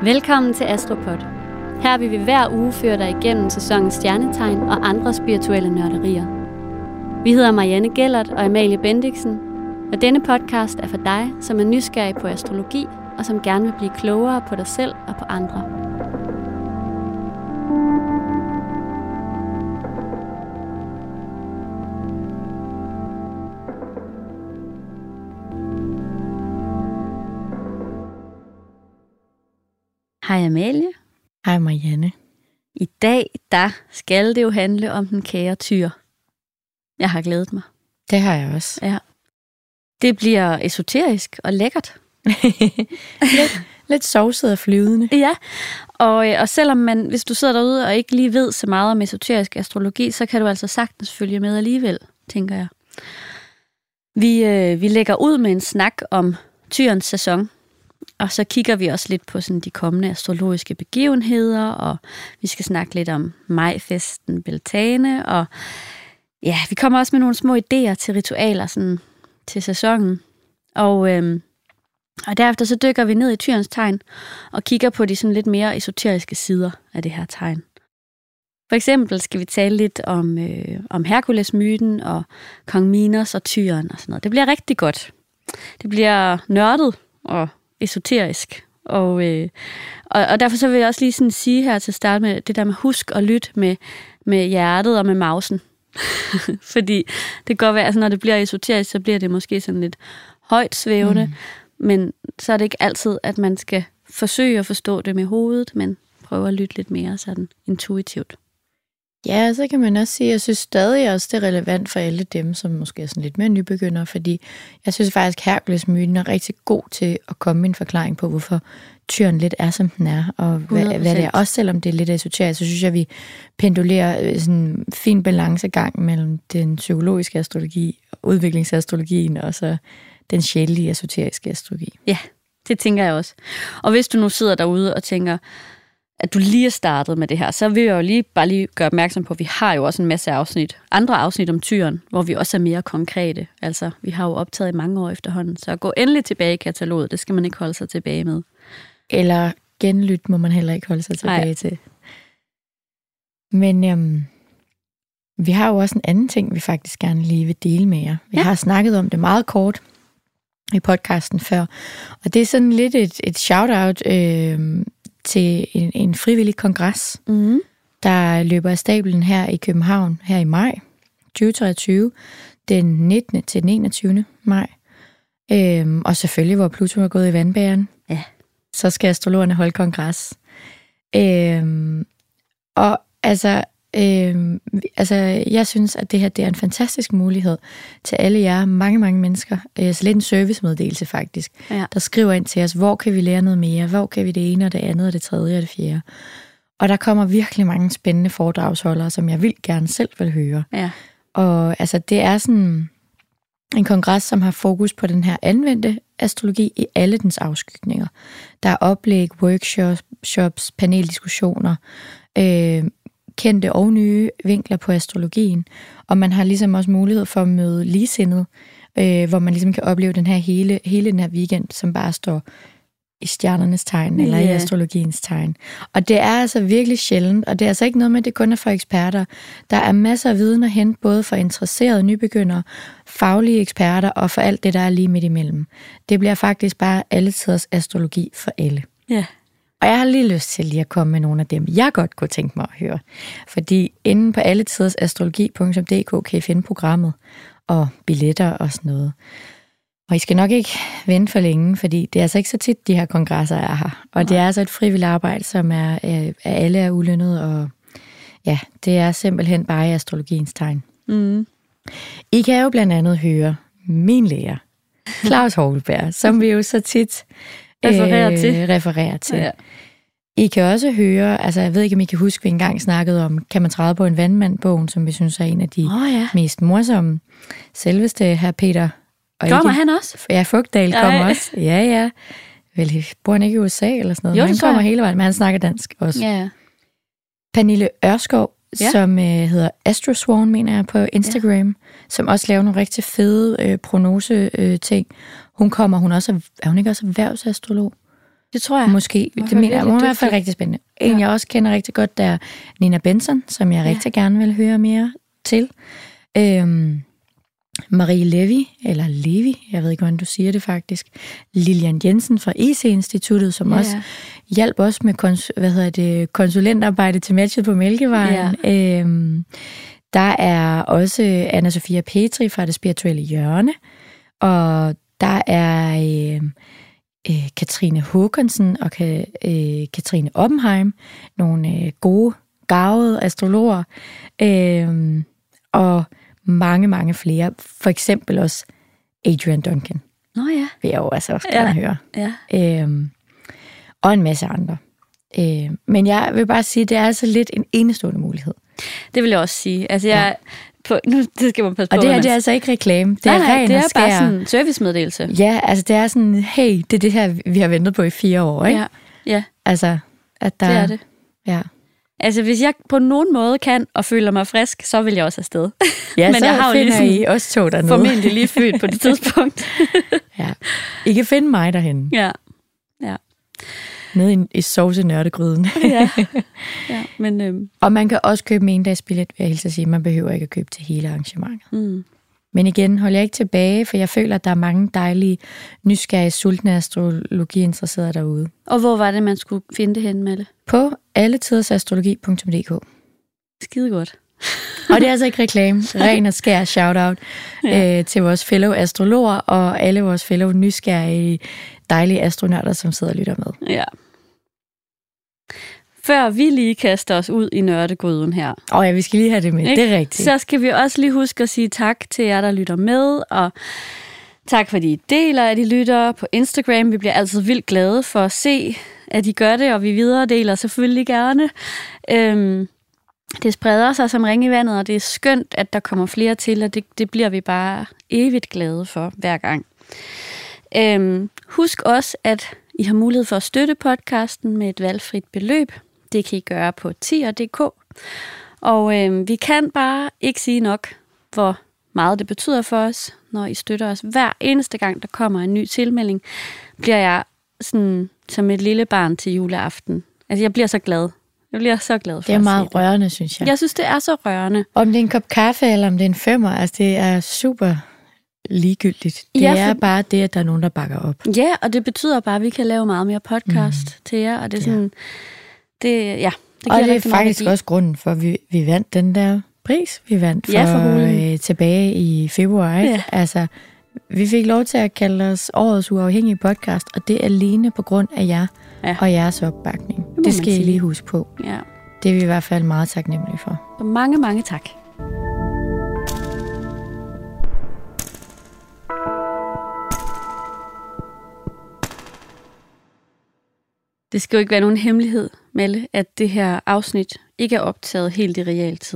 Velkommen til Astropod. Her vil vi hver uge føre dig igennem sæsonens stjernetegn og andre spirituelle nørderier. Vi hedder Marianne Gellert og Amalie Bendiksen, og denne podcast er for dig, som er nysgerrig på astrologi og som gerne vil blive klogere på dig selv og på andre. Hej Amalie. Hej Marianne. I dag, der skal det jo handle om den kære Tyr. Jeg har glædet mig. Det har jeg også. Ja. Det bliver esoterisk og lækkert. lidt sovset og flyvende. Ja, og selvom man, hvis du sidder derude og ikke lige ved så meget om esoterisk astrologi, så kan du altså sagtens følge med alligevel, tænker jeg. Vi lægger ud med en snak om Tyrens sæson. Og så kigger vi også lidt på sådan de kommende astrologiske begivenheder, og vi skal snakke lidt om majfesten Beltane, og ja, vi kommer også med nogle små idéer til ritualer sådan, til sæsonen. Og derefter så dykker vi ned i Tyrens tegn og kigger på de sådan lidt mere esoteriske sider af det her tegn. For eksempel skal vi tale lidt om Herkules-myten og kong Minos og Tyren og sådan noget. Det bliver rigtig godt. Det bliver nørdet og esoterisk. Og derfor så vil jeg også lige sådan sige her til at starte med det der med husk at lytte med hjertet og med mausen. Fordi det kan godt være, altså når det bliver esoterisk, så bliver det måske sådan lidt højt svævende, men så er det ikke altid, at man skal forsøge at forstå det med hovedet, men prøve at lytte lidt mere sådan intuitivt. Ja, så kan man også sige, at jeg synes stadig også, det er relevant for alle dem, som måske er sådan lidt mere nybegyndere, fordi jeg synes faktisk, at Herkules-myten er rigtig god til at komme med en forklaring på, hvorfor Tyren lidt er, som den er, og hvad det er. Også selvom det er lidt esoterisk, så synes jeg, at vi pendulerer sådan en fin balancegang mellem den psykologiske astrologi, udviklingsastrologien og så den sjælelige esoteriske astrologi. Ja, det tænker jeg også. Og hvis du nu sidder derude og tænker, at du lige er startet med det her, så vil jeg jo bare lige gøre opmærksom på, at vi har jo også en masse andre afsnit om Tyren, hvor vi også er mere konkrete. Altså, vi har jo optaget i mange år efterhånden, så gå endelig tilbage i kataloget. Det skal man ikke holde sig tilbage med. Eller genlyt må man heller ikke holde sig tilbage til. Men vi har jo også en anden ting, vi faktisk gerne lige vil dele med jer. Vi har snakket om det meget kort i podcasten før, og det er sådan lidt et shout-out til en frivillig kongres, der løber af stablen her i København, her i maj 2023, den 19. til den 21. maj. Og selvfølgelig, hvor Pluto er gået i vandbæren, så skal astrologerne holde kongres. Og jeg synes, at det her det er en fantastisk mulighed til alle jer, mange mennesker, så lidt en servicemeddelelse faktisk, der skriver ind til os, hvor kan vi lære noget mere, hvor kan vi det ene og det andet og det tredje og det fjerde. Og der kommer virkelig mange spændende foredragsholdere, som jeg vil gerne selv vil høre. Ja. Og altså, det er sådan en kongres, som har fokus på den her anvendte astrologi i alle dens afskygninger. Der er oplæg, workshops, paneldiskussioner, kendte og nye vinkler på astrologien, og man har ligesom også mulighed for at møde ligesindede, hvor man ligesom kan opleve den her hele den her weekend, som bare står i stjernernes tegn, eller i astrologiens tegn. Og det er altså virkelig sjældent, og det er altså ikke noget med, at det kun er for eksperter. Der er masser af viden at hente, både for interesserede nybegyndere, faglige eksperter, og for alt det, der er lige midt imellem. Det bliver faktisk bare alle tiders astrologi for alle. Ja. Og jeg har lige lyst til lige at komme med nogle af dem, jeg godt kunne tænke mig at høre. Fordi inde på alletidersastrologi.dk kan I finde programmet og billetter og sådan noget. Og I skal nok ikke vente for længe, fordi det er altså ikke så tit, de her kongresser er her. Og det er altså et frivilligt arbejde, som alle er ulønnet, og ja, det er simpelthen bare i astrologiens tegn. I kan jo blandt andet høre min lærer, Claus Hogelberg, som vi jo så tit refererer til. Ja. I kan også høre, altså jeg ved ikke, om I kan huske, vi engang snakkede om, kan man træde på en vandmand-bogen, som vi synes er en af de mest morsomme. Selveste her Peter. Kommer han også? Ja, Fugtdal kommer også. Ja. Vel, bor han ikke i USA eller sådan noget? Jo, han kommer hele vejen, men han snakker dansk også. Ja. Pernille Ørskov, som hedder Astrosworn, mener jeg, på Instagram, som også laver nogle rigtig fede prognose-ting. Hun er hun ikke også erhvervsastrolog? Det tror jeg. Måske. Det mener jeg. Hun er i hvert fald rigtig spændende. En, jeg også kender rigtig godt, der er Nina Benson, som jeg rigtig gerne vil høre mere til. Marie Levy, eller Levi, jeg ved ikke, hvordan du siger det faktisk. Lilian Jensen fra IC-instituttet, som også hjalp os med konsulentarbejde til matchet på Mælkevejen. Ja. Der er også Anna-Sophia Petri fra Det Spirituelle Hjørne, og der er Katrine Håkonsen og Katrine Oppenheim, nogle gode, garvede astrologer, og mange, mange flere. For eksempel også Adrian Duncan. Nå ja. Vil jeg jo altså også gerne høre. Ja. Og en masse andre. Men jeg vil bare sige, at det er altså lidt en enestående mulighed. Det vil jeg også sige. Altså nu det skal man passe på. Og det her, det er altså ikke reklame. Det er ren det er og skær. bare sådan en servicemeddelelse. Ja, altså det er sådan, hey, det er det her, vi har ventet på i 4 år, ikke? Ja. Altså, at der... Det er det. Ja. Altså, hvis jeg på nogen måde kan og føler mig frisk, så vil jeg også afsted. Ja, men så jeg har jo finder I også to dernede. Formentlig lige født på det tidspunkt. Ja. I kan finde mig derhenne. Ja. Nede i sovsenørdegryden. Ja. Men, Og man kan også købe en endagsbillet, vil jeg hilse at sige. Man behøver ikke at købe til hele arrangementet. Men igen, hold jeg ikke tilbage, for jeg føler, at der er mange dejlige, nysgerrige, sultne astrologiinteresserede derude. Og hvor var det, man skulle finde det henne, Mette? På alletidersastrologi.dk. Skide godt. Og det er altså ikke reklame. Ren og skær shout-out til vores fellow astrologer og alle vores fellow nysgerrige, dejlige astronørder, som sidder og lytter med. Ja. Før vi lige kaster os ud i nørdegryden her. Ja, vi skal lige have det med. Ikke? Det er rigtigt. Så skal vi også lige huske at sige tak til jer, der lytter med, og tak fordi I deler, at I lytter på Instagram. Vi bliver altid vildt glade for at se, at I gør det, og vi videredeler selvfølgelig gerne. Det spreder sig som ringe i vandet, og det er skønt, at der kommer flere til, og det bliver vi bare evigt glade for hver gang. Husk også, at I har mulighed for at støtte podcasten med et valgfrit beløb. Det kan I gøre på tier.dk. Og vi kan bare ikke sige nok, hvor meget det betyder for os, når I støtter os. Hver eneste gang, der kommer en ny tilmelding, bliver jeg sådan som et lille barn til juleaften. Altså, jeg bliver så glad. Jeg bliver så glad for det er meget rørende, synes jeg. Jeg synes, det er så rørende. Om det er en kop kaffe, eller om det er en 5'er, altså det er super ligegyldigt. Det er bare det, at der er nogen, der bakker op. Ja, og det betyder bare, at vi kan lave meget mere podcast til jer, og det er sådan... Det og det er faktisk også grunden for, at vi vandt den der pris. Vi vandt for tilbage i februar, ikke? Ja. Altså, vi fik lov til at kalde os årets uafhængige podcast, og det er alene på grund af jer og jeres opbakning. Det skal I lige huske på. Ja. Det er vi i hvert fald meget taknemmelige for. Og mange, mange tak. Det skal jo ikke være nogen hemmelighed, Melle, at det her afsnit ikke er optaget helt i realtid.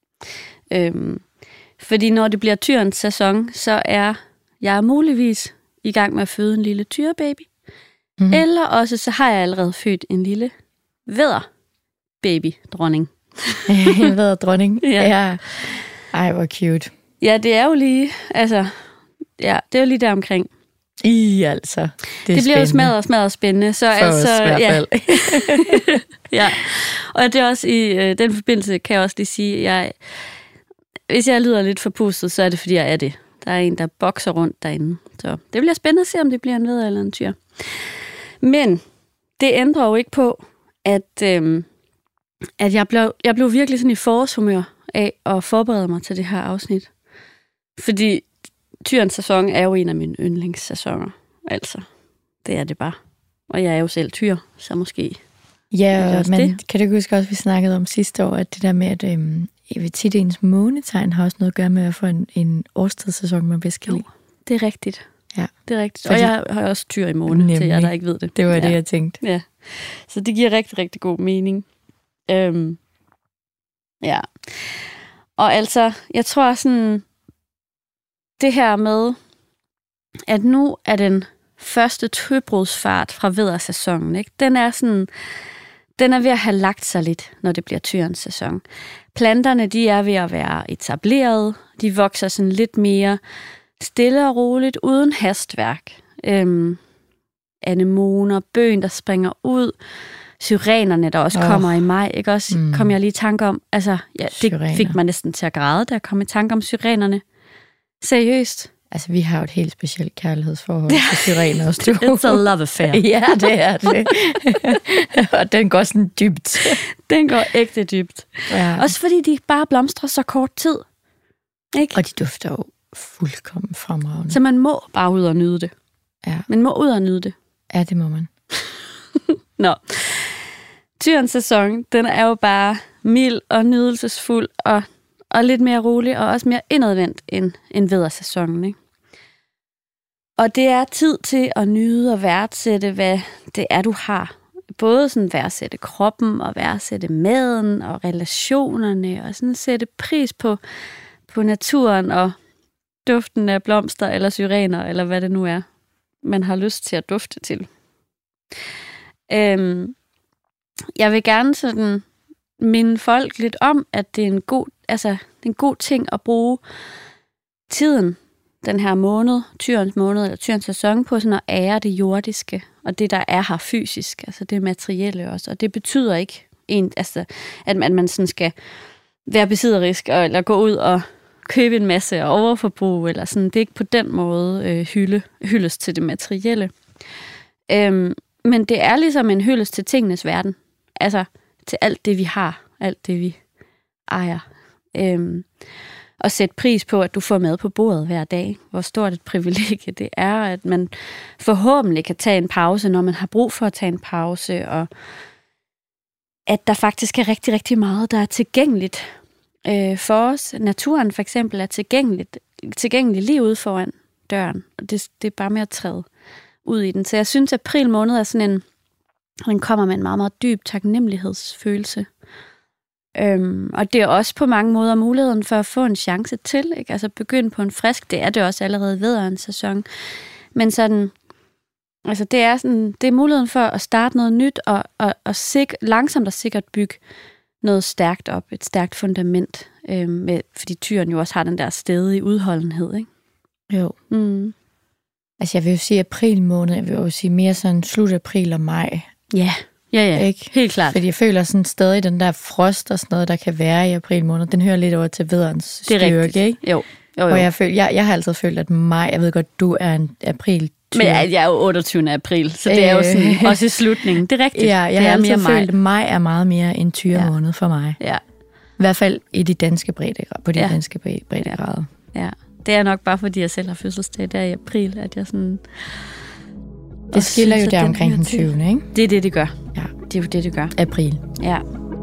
Fordi når det bliver tyrens sæson, så er jeg muligvis i gang med at føde en lille tyrebaby. Mm-hmm. Eller også så har jeg allerede født en lille vædderbaby-dronning. En vædderdronning? Ja. Ej, hvor cute. Ja, det er jo lige, altså, ja, det er jo lige der omkring. Altså. Det bliver jo smadret spændende. Så for altså, os i hvert fald. Ja. Og det er også i den forbindelse, kan jeg også lige sige, hvis jeg lyder lidt forpustet, så er det, fordi jeg er det. Der er en, der bokser rundt derinde. Så det bliver spændende at se, om det bliver en vædder eller en tyr. Men det ændrer jo ikke på, at jeg blev virkelig sådan i forårshumør af at forberede mig til det her afsnit. Fordi tyrens sæson er jo en af mine yndlingssæsoner. Altså, det er det bare. Og jeg er jo selv tyr, så måske... Ja, men det. Kan du ikke huske også, vi snakkede om sidste år, at det der med, at tit ens månetegn har også noget at gøre med at få en årstidssæson, man bedst kan lide. Det er rigtigt. Ja. Det er rigtigt. Og jeg har også tyr i måne, til jer, der ikke ved det. Det var det, jeg tænkte. Ja. Så det giver rigtig, rigtig god mening. Ja. Og altså, jeg tror sådan, det her med, at nu er den første tøbrudsfart fra væddersæsonen, ikke? Den er ved at have lagt sig lidt, når det bliver tyrens sæson. Planterne, de er ved at være etableret. De vokser sådan lidt mere stille og roligt, uden hastværk. anemoner, bøgen, der springer ud, syrenerne, der også kommer i maj, ikke også? Kom jeg lige i tanke om, altså, ja, det Syrener. fik mig næsten til at græde, da jeg kom i tanke om syrenerne. Seriøst. Altså, vi har jo et helt specielt kærlighedsforhold til syrener også. It's a love affair. Ja, det er det. Og den går sådan dybt. Den går ægte dybt. Ja. Også fordi de bare blomstrer så kort tid. Ikke? Og de dufter jo fuldkommen fremragende. Så man må bare ud og nyde det. Ja. Man må ud og nyde det. Ja, det må man. Nå. Tyrens sæson, den er jo bare mild og nydelsesfuld og lidt mere rolig og også mere indadvendt end væddersæsonen, ikke? Og det er tid til at nyde og værdsætte, hvad det er, du har. Både sådan værdsætte kroppen og værdsætte maden og relationerne og sådan sætte pris på naturen og duften af blomster eller syrener eller hvad det nu er, man har lyst til at dufte til. Jeg vil gerne sådan minde folk lidt om, at det er en god ting at bruge tiden, den her måned, Tyrens måned eller Tyrens sæson, på sådan at ære det jordiske, og det, der er her fysisk, altså det materielle også. Og det betyder ikke, at man sådan skal være besidderisk, eller gå ud og købe en masse og overforbrug, eller sådan. Det er ikke på den måde hyldes til det materielle. Men det er ligesom en hyldest til tingenes verden. Altså til alt det, vi har, alt det, vi ejer. Og sætte pris på, at du får mad på bordet hver dag. Hvor stort et privilegie det er, at man forhåbentlig kan tage en pause, når man har brug for at tage en pause, og at der faktisk er rigtig, rigtig meget, der er tilgængeligt for os. Naturen for eksempel er tilgængelig lige ude foran døren, og det er bare med at træde ud i den. Så jeg synes, at april måned er sådan den kommer med en meget, meget dyb taknemmelighedsfølelse. Og det er også på mange måder muligheden for at få en chance til, ikke? Altså begynde på en frisk, det er det også allerede ved en sæson. Men sådan, altså det er muligheden for at starte noget nyt og langsomt og sikkert bygge noget stærkt op, et stærkt fundament, fordi tyren jo også har den der stedige udholdenhed, ikke? Jo. Altså jeg vil jo sige april måned, jeg vil jo sige mere sådan slut april og maj. Ja. Ikke? Helt klart. Fordi jeg føler sådan stadig den der frost og sådan noget, der kan være i april måned, den hører lidt over til vædderens styrke, ikke? Jo. Og jeg har altid følt, at maj, jeg ved godt, du er en april. Men jeg er jo 28. april, så det er jo sådan også i slutningen. Det er rigtigt. Ja, jeg har altid følt, at maj er meget mere en tyremåned for mig. Ja. I hvert fald i de danske danske breddegrader. Ja, det er nok bare, fordi jeg selv har fødselsdag der i april, at jeg sådan... Det skiller jo der omkring den 20. ikke? Det er det gør. Ja. Det er jo det gør. April. Ja.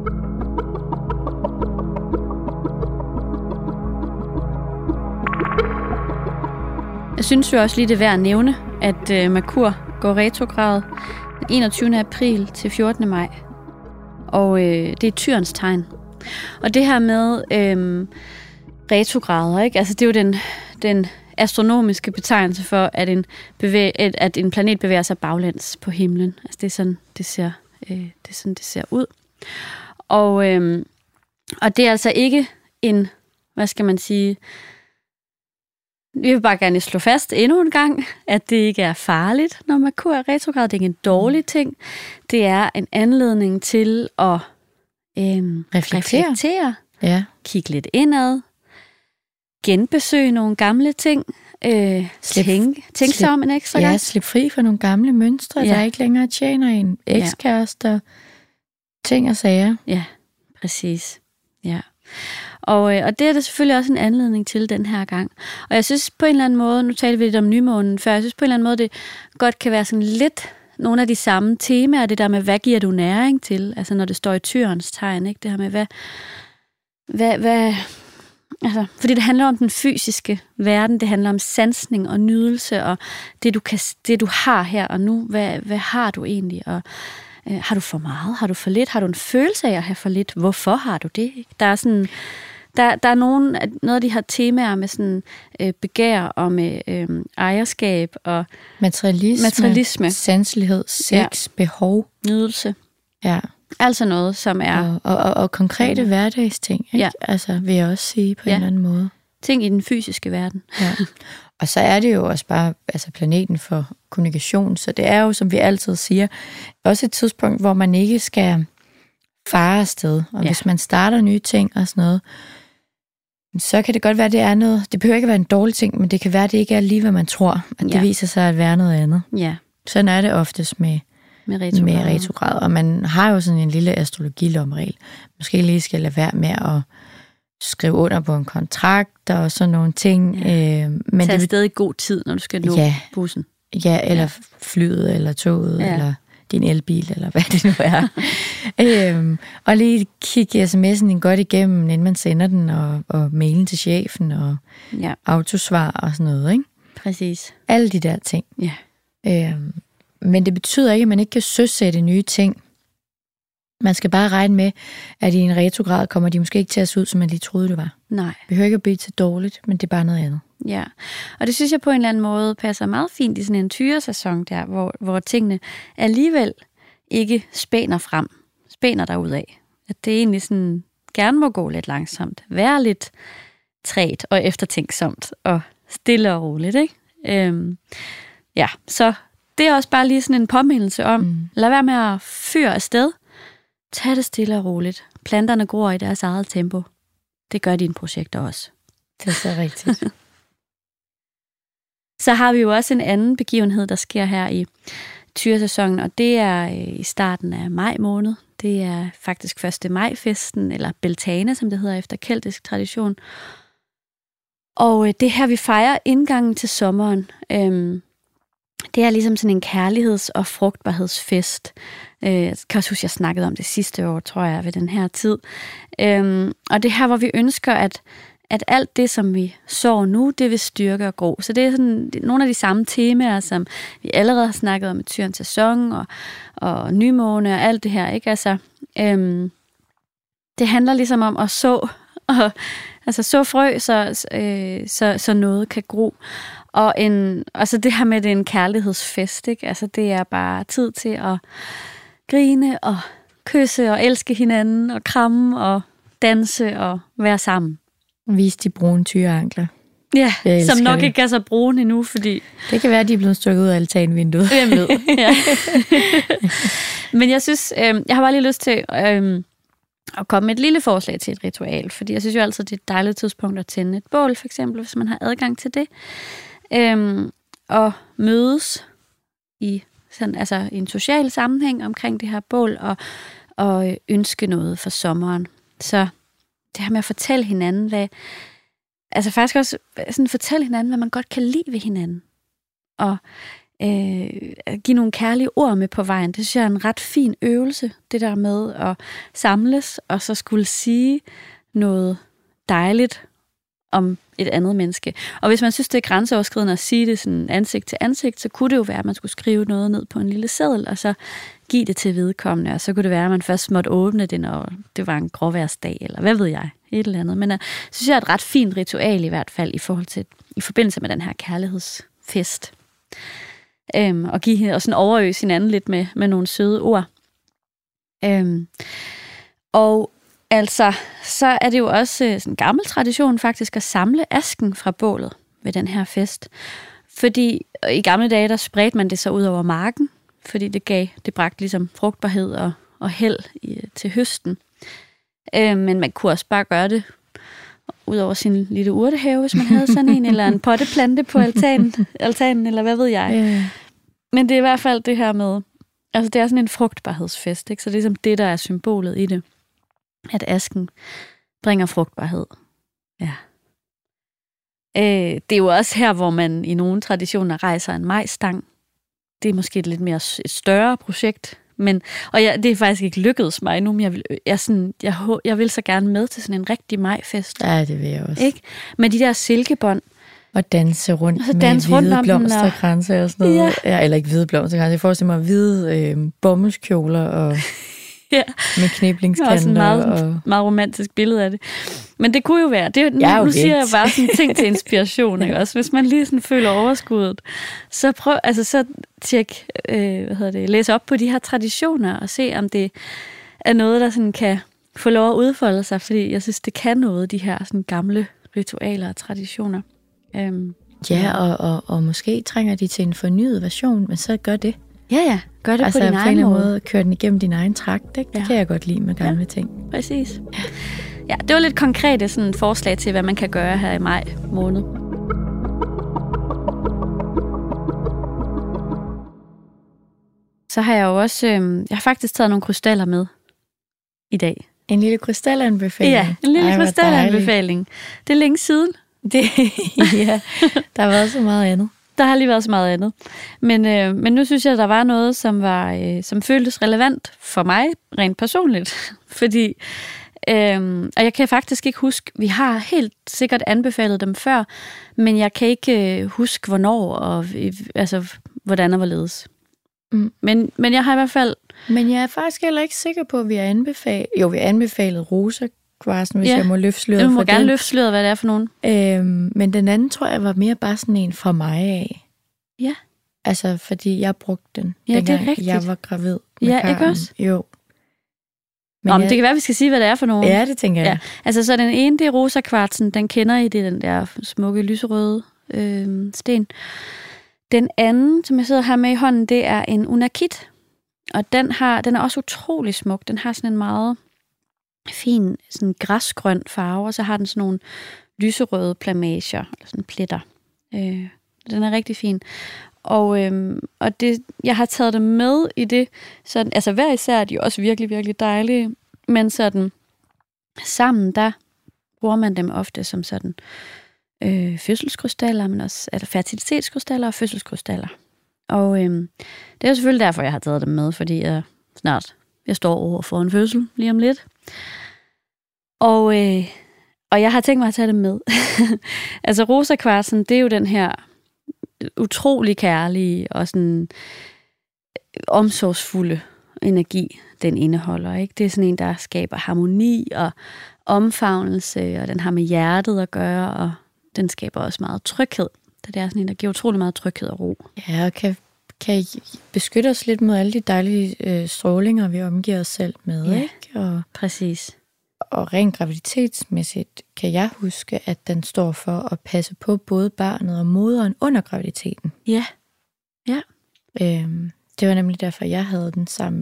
Jeg synes jo også lige, det er værd at nævne, at Merkur går retrograd den 21. april til 14. maj. Og det er Tyrens tegn. Og det her med retrograder, ikke? Altså det er jo den astronomiske betegnelse for, at en planet bevæger sig baglæns på himlen. Altså det er sådan, det ser ud. Og det er altså ikke en, hvad skal man sige, vi vil bare gerne slå fast endnu en gang, at det ikke er farligt, når Merkur er retrograd. Det er ikke en dårlig ting. Det er en anledning til at reflektere. Ja. Kigge lidt indad. Genbesøge nogle gamle ting. Tænke sig om en ekstra gang. Ja, slip fri for nogle gamle mønstre, der ikke længere tjener en ekskærester. Ting og sager. Ja, præcis. Ja. Og det er der selvfølgelig også en anledning til den her gang. Og jeg synes på en eller anden måde, nu talte vi lidt om nymånen før, jeg synes på en eller anden måde, det godt kan være sådan lidt nogle af de samme temaer, det der med, hvad giver du næring til? Altså når det står i Tyrens tegn, ikke? Det her med, hvad altså, fordi det handler om den fysiske verden, det handler om sansning og nydelse, og det du har her og nu, hvad har du egentlig? Og har du for meget? Har du for lidt? Har du en følelse af at have for lidt? Hvorfor har du det? Der er sådan, der er noget af de her temaer med sådan begær og med ejerskab og materialisme, sanselighed, sex, behov, nydelse. Ja. Altså noget, som er... Og konkrete hverdagsting, ikke? Ja. Altså, vil jeg også sige på en eller anden måde. Ting i den fysiske verden. Ja. Og så er det jo også bare planeten for kommunikation, så det er jo, som vi altid siger, også et tidspunkt, hvor man ikke skal fare afsted. Og hvis man starter nye ting og sådan noget, så kan det godt være, at det er noget. Det behøver ikke være en dårlig ting, men det kan være, at det ikke er lige, hvad man tror. At det viser sig at være noget andet. Ja. Sådan er det oftest med retrograd. Og man har jo sådan en lille astrologilomregel. Måske lige skal lade være med at skrive under på en kontrakt og sådan nogle ting. Men tag afsted i god tid, når du skal nå bussen. Ja, eller flyet, eller toget, eller din elbil, eller hvad det nu er. Og lige kigge sms'en godt igennem, inden man sender den, og mailen til chefen, og autosvar og sådan noget, ikke? Præcis. Alle de der ting. Ja. Men det betyder ikke, at man ikke kan søsætte nye ting. Man skal bare regne med, at i en retrograd kommer de måske ikke til at se ud, som man lige troede, det var. Nej. Det behøver ikke at blive til dårligt, men det er bare noget andet. Ja, og det synes jeg på en eller anden måde passer meget fint i sådan en tyresæson der, hvor tingene alligevel ikke spænder derudad. At det egentlig sådan gerne må gå lidt langsomt, være lidt træt og eftertænksomt og stille og roligt, ikke? Så det er også bare lige sådan en påmindelse om, lad være med at fyre afsted, tag det stille og roligt. Planterne gror i deres eget tempo. Det gør dine projekter også. Det er så rigtigt. Så har vi jo også en anden begivenhed, der sker her i tyresæsonen, og det er i starten af maj måned. Det er faktisk 1. maj-festen, eller Beltane, som det hedder efter keltisk tradition. Og det er her, vi fejrer indgangen til sommeren. Det er ligesom sådan en kærligheds- og frugtbarhedsfest. Jeg kan også huske, jeg snakkede om det sidste år, tror jeg, ved den her tid. Og det er her, hvor vi ønsker, at alt det, som vi så nu, det vil styrke og gro. Så det er sådan nogle af de samme temaer, som vi allerede har snakket om i tyrens sæson og nymåne og alt det her, ikke? Altså, det handler ligesom om at så frø, så noget kan gro. Og så det her med, at det er en kærlighedsfest, ikke? Altså, det er bare tid til at grine og kysse og elske hinanden og kramme og danse og være sammen. Vise de brune tyreankler. Ja, som nok ikke er så brune endnu, fordi... Det kan være, at de er blevet stukket ud af altanvinduet. Hvem ved? Ja. Men jeg synes, jeg har bare lige lyst til at komme med et lille forslag til et ritual, fordi jeg synes jo altid, det er et dejligt tidspunkt at tænde et bål, for eksempel, hvis man har adgang til det. Og mødes i en social sammenhæng omkring det her bål, og ønske noget for sommeren. Så det her med at fortælle hinanden, faktisk også sådan fortælle hinanden, hvad man godt kan lide ved hinanden. Og give nogle kærlige ord med på vejen. Det synes jeg er en ret fin øvelse, det der med at samles, og så skulle sige noget dejligt om et andet menneske. Og hvis man synes, det er grænseoverskridende at sige det sådan ansigt til ansigt, så kunne det jo være, at man skulle skrive noget ned på en lille seddel, og så give det til vedkommende, og så kunne det være, at man først måtte åbne det, når det var en gråværsdag, eller hvad ved jeg, et eller andet. Men jeg synes, jeg er et ret fint ritual i hvert fald, i forbindelse med den her kærlighedsfest. Og give og sådan overøse hinanden lidt med nogle søde ord. Og altså, så er det jo også sådan en gammel tradition faktisk at samle asken fra bålet ved den her fest. Fordi i gamle dage, der spredte man det så ud over marken, fordi det bragte ligesom frugtbarhed og held til høsten. Men man kunne også bare gøre det ud over sin lille urtehave, hvis man havde sådan en, eller en potteplante på altanen, eller hvad ved jeg. Yeah. Men det er i hvert fald det her med, altså det er sådan en frugtbarhedsfest, ikke? Så det er ligesom det, der er symbolet i det. At asken bringer frugtbarhed. Ja. Det er jo også her, hvor man i nogle traditioner rejser en majstang. Det er måske et lidt mere et større projekt. Det er faktisk ikke lykkedes mig nu, men jeg vil så gerne med til sådan en rigtig majfest. Ja, det vil jeg også. Ikke? Med de der silkebånd. Og danse rundt med hvide blomsterkranse og sådan noget. Ja, eller ikke hvide blomsterkranse. Jeg forestiller mig hvide bomuldskjoler og med kniblingskanter. Det er også et meget romantisk billede af det. Men det kunne jo være. Nu siger jeg bare sådan ting til inspiration. Ikke? Også hvis man lige sådan føler overskuddet, så prøv, så tjek, læs op på de her traditioner og se, om det er noget, der sådan kan få lov at udfolde sig. Fordi jeg synes, det kan noget, de her sådan gamle ritualer og traditioner. Ja, og måske trænger de til en fornyet version, men så gør det. Ja, gør det altså, på din egen måde. Kør den igennem din egen trakt, ikke? Det kan jeg godt lide med gamle ting. Præcis. Ja, det var lidt konkrete sådan, forslag til, hvad man kan gøre her i maj måned. Så har jeg jo også, jeg har faktisk taget nogle krystaller med i dag. En lille krystalanbefaling. Ja, en lille krystalanbefaling. Det er længe siden. Ja, der har været så meget andet. Der har lige været så meget andet. Men nu synes jeg, der var noget, som føltes relevant for mig, rent personligt. Fordi, og jeg kan faktisk ikke huske, vi har helt sikkert anbefalet dem før, men jeg kan ikke huske, hvornår og altså, hvordan og hvorledes. Mm. Men jeg har i hvert fald... Men jeg er faktisk heller ikke sikker på, at vi har anbefalet... Jo, vi har anbefalet rosakvartsen, hvis jeg må løfte sløret for den. Du må gerne løfte sløret, hvad det er for nogen. Men den anden, tror jeg, var mere bare sådan en fra mig af. Ja. Altså, fordi jeg brugte den, det er rigtigt. Jeg var gravid. Ja, ikke også? Jo. Men det kan være, vi skal sige, hvad det er for nogen. Ja, det tænker jeg. Ja. Altså, så den ene, det er rosakvartsen. Den kender I, det den der smukke, lyserøde sten. Den anden, som jeg sidder her med i hånden, det er en unakit. Og den er også utrolig smuk. Den har sådan en meget fin, sådan græsgrøn farve, og så har den sådan nogle lyserøde plamager, eller sådan pletter. Den er rigtig fin. Og det, jeg har taget dem med i det, sådan, altså hver især er de også virkelig, virkelig dejlige, men sådan sammen, der bruger man dem ofte som sådan fødselskrystaller, men også fertilitetskrystaller og fødselskrystaller. Og det er jo selvfølgelig derfor, jeg har taget dem med, fordi jeg står over for en fødsel lige om lidt. Og jeg har tænkt mig at tage dem med. Altså rosakvartsen, det er jo den her utrolig kærlige og sådan omsorgsfulde energi, den indeholder. Ikke? Det er sådan en, der skaber harmoni og omfavnelse, og den har med hjertet at gøre, og den skaber også meget tryghed. Det er sådan en, der giver utrolig meget tryghed og ro. Ja, og kan beskytte os lidt mod alle de dejlige strålinger, vi omgiver os selv med. Ja, ikke? Og, præcis. Og rent graviditetsmæssigt kan jeg huske, at den står for at passe på både barnet og moderen under graviditeten. Ja. Ja. Det var nemlig derfor, jeg havde den sammen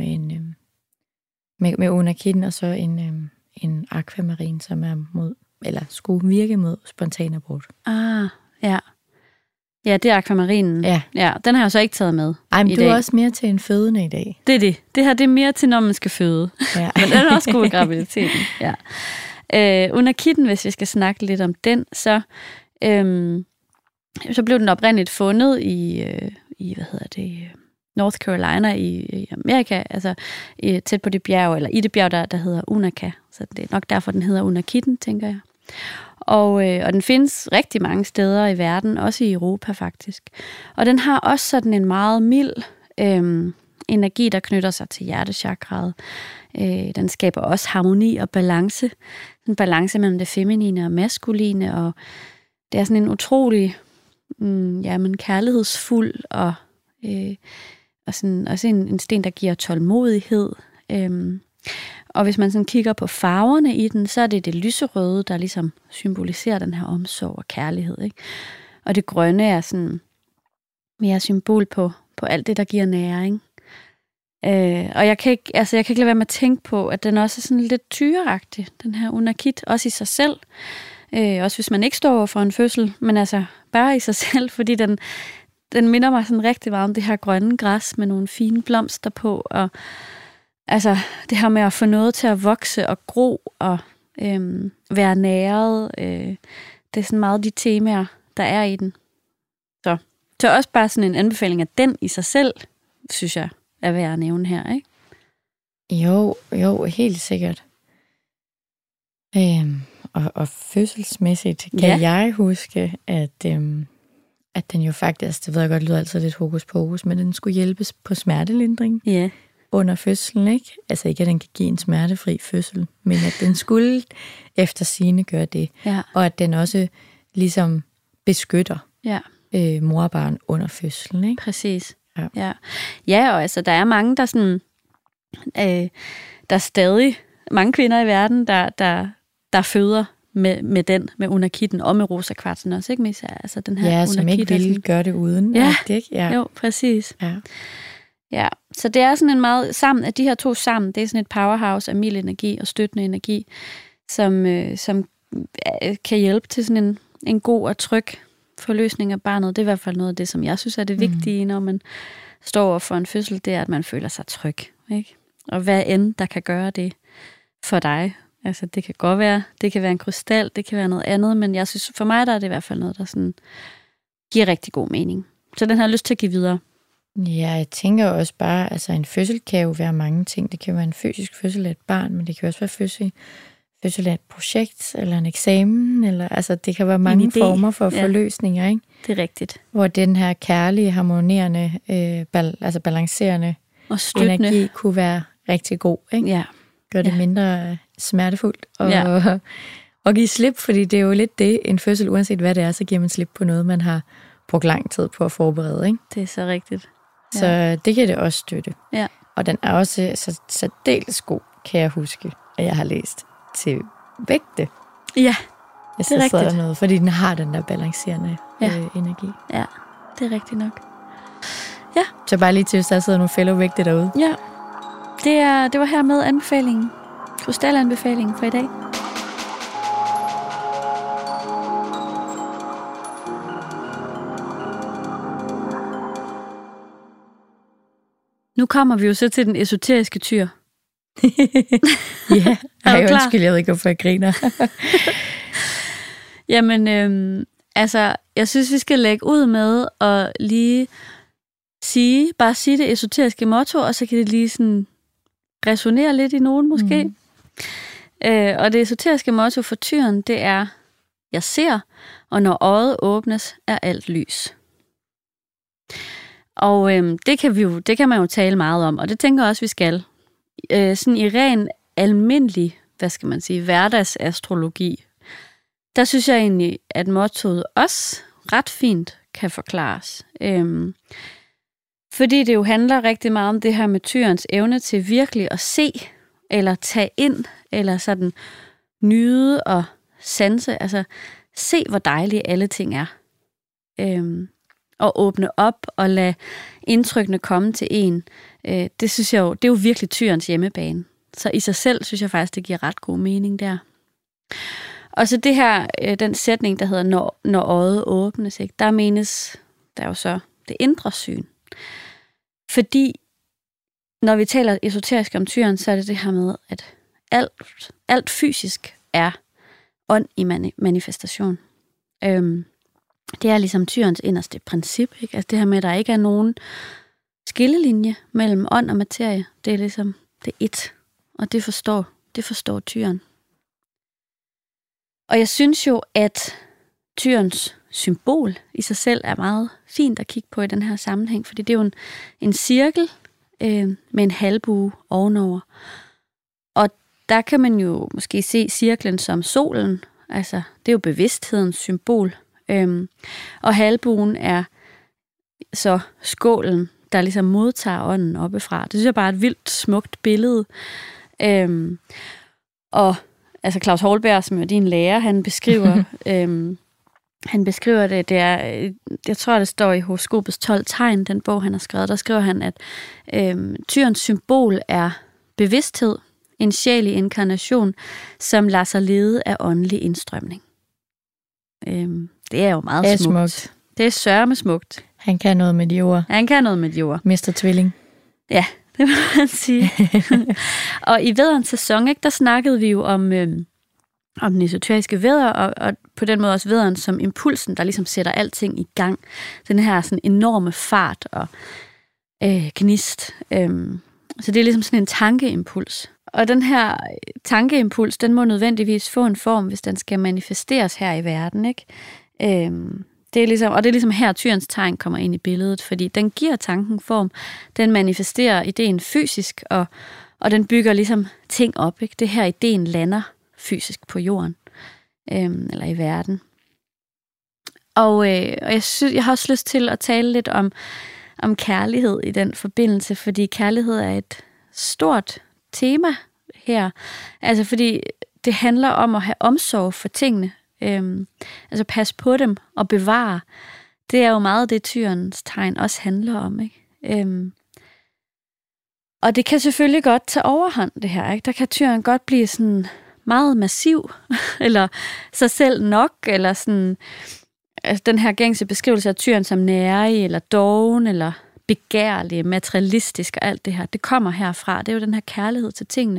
med med unakitten, og så en aquamarin, som er mod, eller skulle virke mod spontanabort. Ah, ja. Ja, det er aquamarinen. Ja, den har jeg så ikke taget med. Ej, men du er også mere til en fødende i dag. Det er det. Det her det er mere til, når man skal føde. Ja. Men den er også god i graviditeten. Ja. Unakitten, hvis vi skal snakke lidt om den, så blev den oprindeligt fundet i North Carolina i Amerika, altså tæt på det bjerg, eller i det bjerg, der hedder Unaka. Så det er nok derfor, den hedder Unakitten, tænker jeg. Og den findes rigtig mange steder i verden, også i Europa faktisk. Og den har også sådan en meget mild energi, der knytter sig til hjertechakraet. Den skaber også harmoni og balance. En balance mellem det feminine og maskuline, og det er sådan en utrolig kærlighedsfuld og sådan, også en sten, der giver tålmodighed. Og hvis man sådan kigger på farverne i den, så er det lyserøde, der ligesom symboliserer den her omsorg og kærlighed. Ikke? Og det grønne er sådan mere symbol på alt det, der giver næring. Og jeg kan ikke lade være med at tænke på, at den også er sådan lidt tyreagtig, den her unakit, også i sig selv. Også hvis man ikke står over for en fødsel, men altså bare i sig selv, fordi den minder mig sådan rigtig meget om det her grønne græs med nogle fine blomster på, og altså det her med at få noget til at vokse og gro og være næret, det er sådan meget de temaer, der er i den. Så også bare sådan en anbefaling af den i sig selv, synes jeg, er værd at nævne her, ikke? Jo, helt sikkert. Og fødselsmæssigt kan jeg huske, at den jo faktisk, det ved jeg godt, lyder altid lidt hokus pokus, men den skulle hjælpes på smertelindring under fødslen, ikke? Altså ikke, at den kan give en smertefri fødsel, men at den skulle efter sigende gøre det. Ja. Og at den også ligesom beskytter mor og barn under fødslen, ikke? Præcis. Ja, og altså, der er mange, der sådan, der er stadig mange kvinder i verden, der føder med unakitten og med rosa kvartsen også, ikke Misa? Altså den her ja, som ikke ville gøre det uden. Ja, ikke? Ja. Jo, præcis. Ja. Ja, så det er sådan en meget sammen, at de her to sammen, det er sådan et powerhouse af mild energi og støttende energi, som kan hjælpe til sådan en god og tryg forløsning af barnet. Det er i hvert fald noget af det, som jeg synes er det vigtige, når man står over for en fødsel, det er, at man føler sig tryg. Ikke? Og hvad end der kan gøre det for dig. Altså det kan godt være, det kan være en krystal, det kan være noget andet, men jeg synes, for mig der er det i hvert fald noget, der sådan giver rigtig god mening. Så den har jeg lyst til at give videre. Ja, jeg tænker også bare, altså en fødsel kan jo være mange ting. Det kan være en fysisk fødsel af et barn, men det kan også være fødsel af et projekt, eller en eksamen, eller altså det kan være mange former for forløsninger, ikke? Det er rigtigt. Hvor den her kærlige, harmonerende, balancerende og energi kunne være rigtig god, ikke? Ja. Gør det mindre smertefuldt og give slip, fordi det er jo lidt det, en fødsel, uanset hvad det er, så giver man slip på noget, man har brugt lang tid på at forberede, ikke? Det er så rigtigt. Ja. Så det kan det også støtte. Ja. Og den er også særdeles god, kan jeg huske, at jeg har læst til vægte. Ja, det er rigtigt. Der noget, fordi den har den der balancerende energi. Ja, det er rigtigt nok. Ja. Så bare lige til, hvis der sidder nogle fellow vægte derude. Ja, det var hermed anbefalingen. Krystalanbefalingen for i dag. Nu kommer vi jo så til den esoteriske tyr. Ja, undskyld, jeg ved ikke, hvorfor jeg griner. Jamen, jeg synes, vi skal lægge ud med at lige sige det esoteriske motto, og så kan det lige sådan resonere lidt i nogen måske. Og det esoteriske motto for tyren, det er, jeg ser, og når øjet åbnes, er alt lys. Og det kan man jo tale meget om, og det tænker jeg også, vi skal. Sådan i ren almindelig, hverdagsastrologi, der synes jeg egentlig, at mottoet også ret fint kan forklares. Fordi det jo handler rigtig meget om det her med tyrens evne til virkelig at se, eller tage ind, eller sådan nyde og sanse. Altså se, hvor dejlige alle ting er. Og åbne op og lade indtrykkene komme til en. Det synes jeg jo, det er jo virkelig tyrens hjemmebane. Så i sig selv synes jeg faktisk, det giver ret god mening der. Og så det her, den sætning, der hedder, når øjet åbnes, ikke? Der menes, der er jo så det indre syn. Fordi når vi taler esoterisk om tyren, så er det det her med, at alt fysisk er ånd i manifestation. Det er ligesom tyrens inderste princip, ikke? Altså det her med, at der ikke er nogen skillelinje mellem ånd og materie. Det er ligesom, det er ét, og det forstår tyren. Og jeg synes jo, at tyrens symbol i sig selv er meget fint at kigge på i den her sammenhæng, fordi det er jo en cirkel med en halvbue ovenover. Og der kan man jo måske se cirklen som solen, altså det er jo bevidsthedens symbol. Og halvbuen er så skålen, der ligesom modtager ånden oppefra. Det synes jeg bare er et vildt smukt billede. Og altså Claus Holberg, som er din lærer, han beskriver det, jeg tror, det står i Horoskopets 12 tegn, den bog, han har skrevet. Der skriver han, at tyrens symbol er bevidsthed, en sjæl i inkarnation, som lader sig lede af åndelig indstrømning. Det er jo meget smukt. Det er sørme smukt. Han kan noget med de ord. Mr. Tvilling. Ja, det må man sige. Og i vædderens sæson, ikke, der snakkede vi jo om den esoteriske vædder, og på den måde også vædderen som impulsen, der ligesom sætter alting i gang. Den her sådan enorme fart og gnist. Så det er ligesom sådan en tankeimpuls. Og den her tankeimpuls, den må nødvendigvis få en form, hvis den skal manifesteres her i verden, ikke? Det er ligesom her, tyrens tegn kommer ind i billedet, fordi den giver tanken form, den manifesterer ideen fysisk, og den bygger ligesom ting op, ikke? Det her, ideen lander fysisk på jorden, eller i verden. Og jeg har også lyst til at tale lidt om kærlighed i den forbindelse, fordi kærlighed er et stort tema her. Altså fordi det handler om at have omsorg for tingene. Altså passe på dem og bevare. Det er jo meget det, tyrens tegn også handler om, ikke? Og det kan selvfølgelig godt tage overhånd, det her, ikke? Der kan tyren godt blive sådan meget massiv, eller sig selv nok, eller sådan, altså den her gængse beskrivelse af tyren som nærig, eller doven, eller begærlig, materialistisk og alt det her, det kommer herfra. Det er jo den her kærlighed til tingene.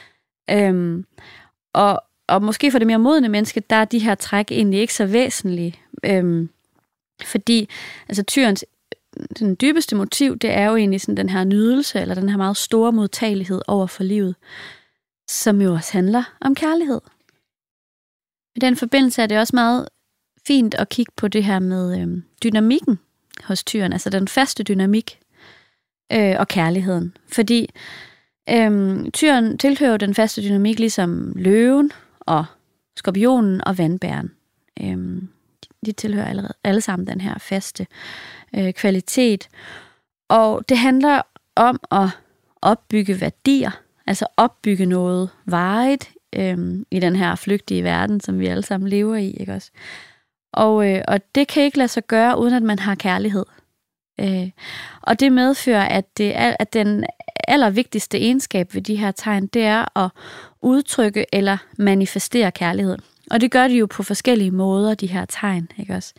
Og måske for det mere modne menneske, der er de her træk egentlig ikke så væsentlige. Fordi altså tyrens den dybeste motiv, det er jo egentlig sådan den her nydelse, eller den her meget store modtagelighed over for livet, som jo også handler om kærlighed. I den forbindelse er det også meget fint at kigge på det her med dynamikken hos tyren, altså den faste dynamik og kærligheden. Fordi tyren tilhører den faste dynamik ligesom løven og skorpionen og vandbæren. De tilhører allerede alle sammen den her faste kvalitet. Og det handler om at opbygge værdier, altså opbygge noget varigt i den her flygtige verden, som vi alle sammen lever i, ikke også? Og det kan ikke lade sig gøre, uden at man har kærlighed. Og det medfører, at den allervigtigste egenskab ved de her tegn, det er at udtrykke eller manifestere kærlighed. Og det gør de jo på forskellige måder, de her tegn, ikke også?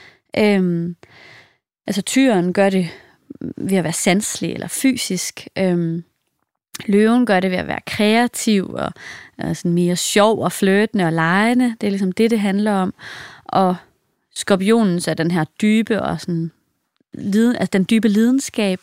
Altså tyren gør det ved at være sanselig eller fysisk. Løven gør det ved at være kreativ og sådan mere sjov og flirtende og legende. Det er ligesom det handler om. Og skorpionen så er den her dybe og sådan altså den dybe lidenskab.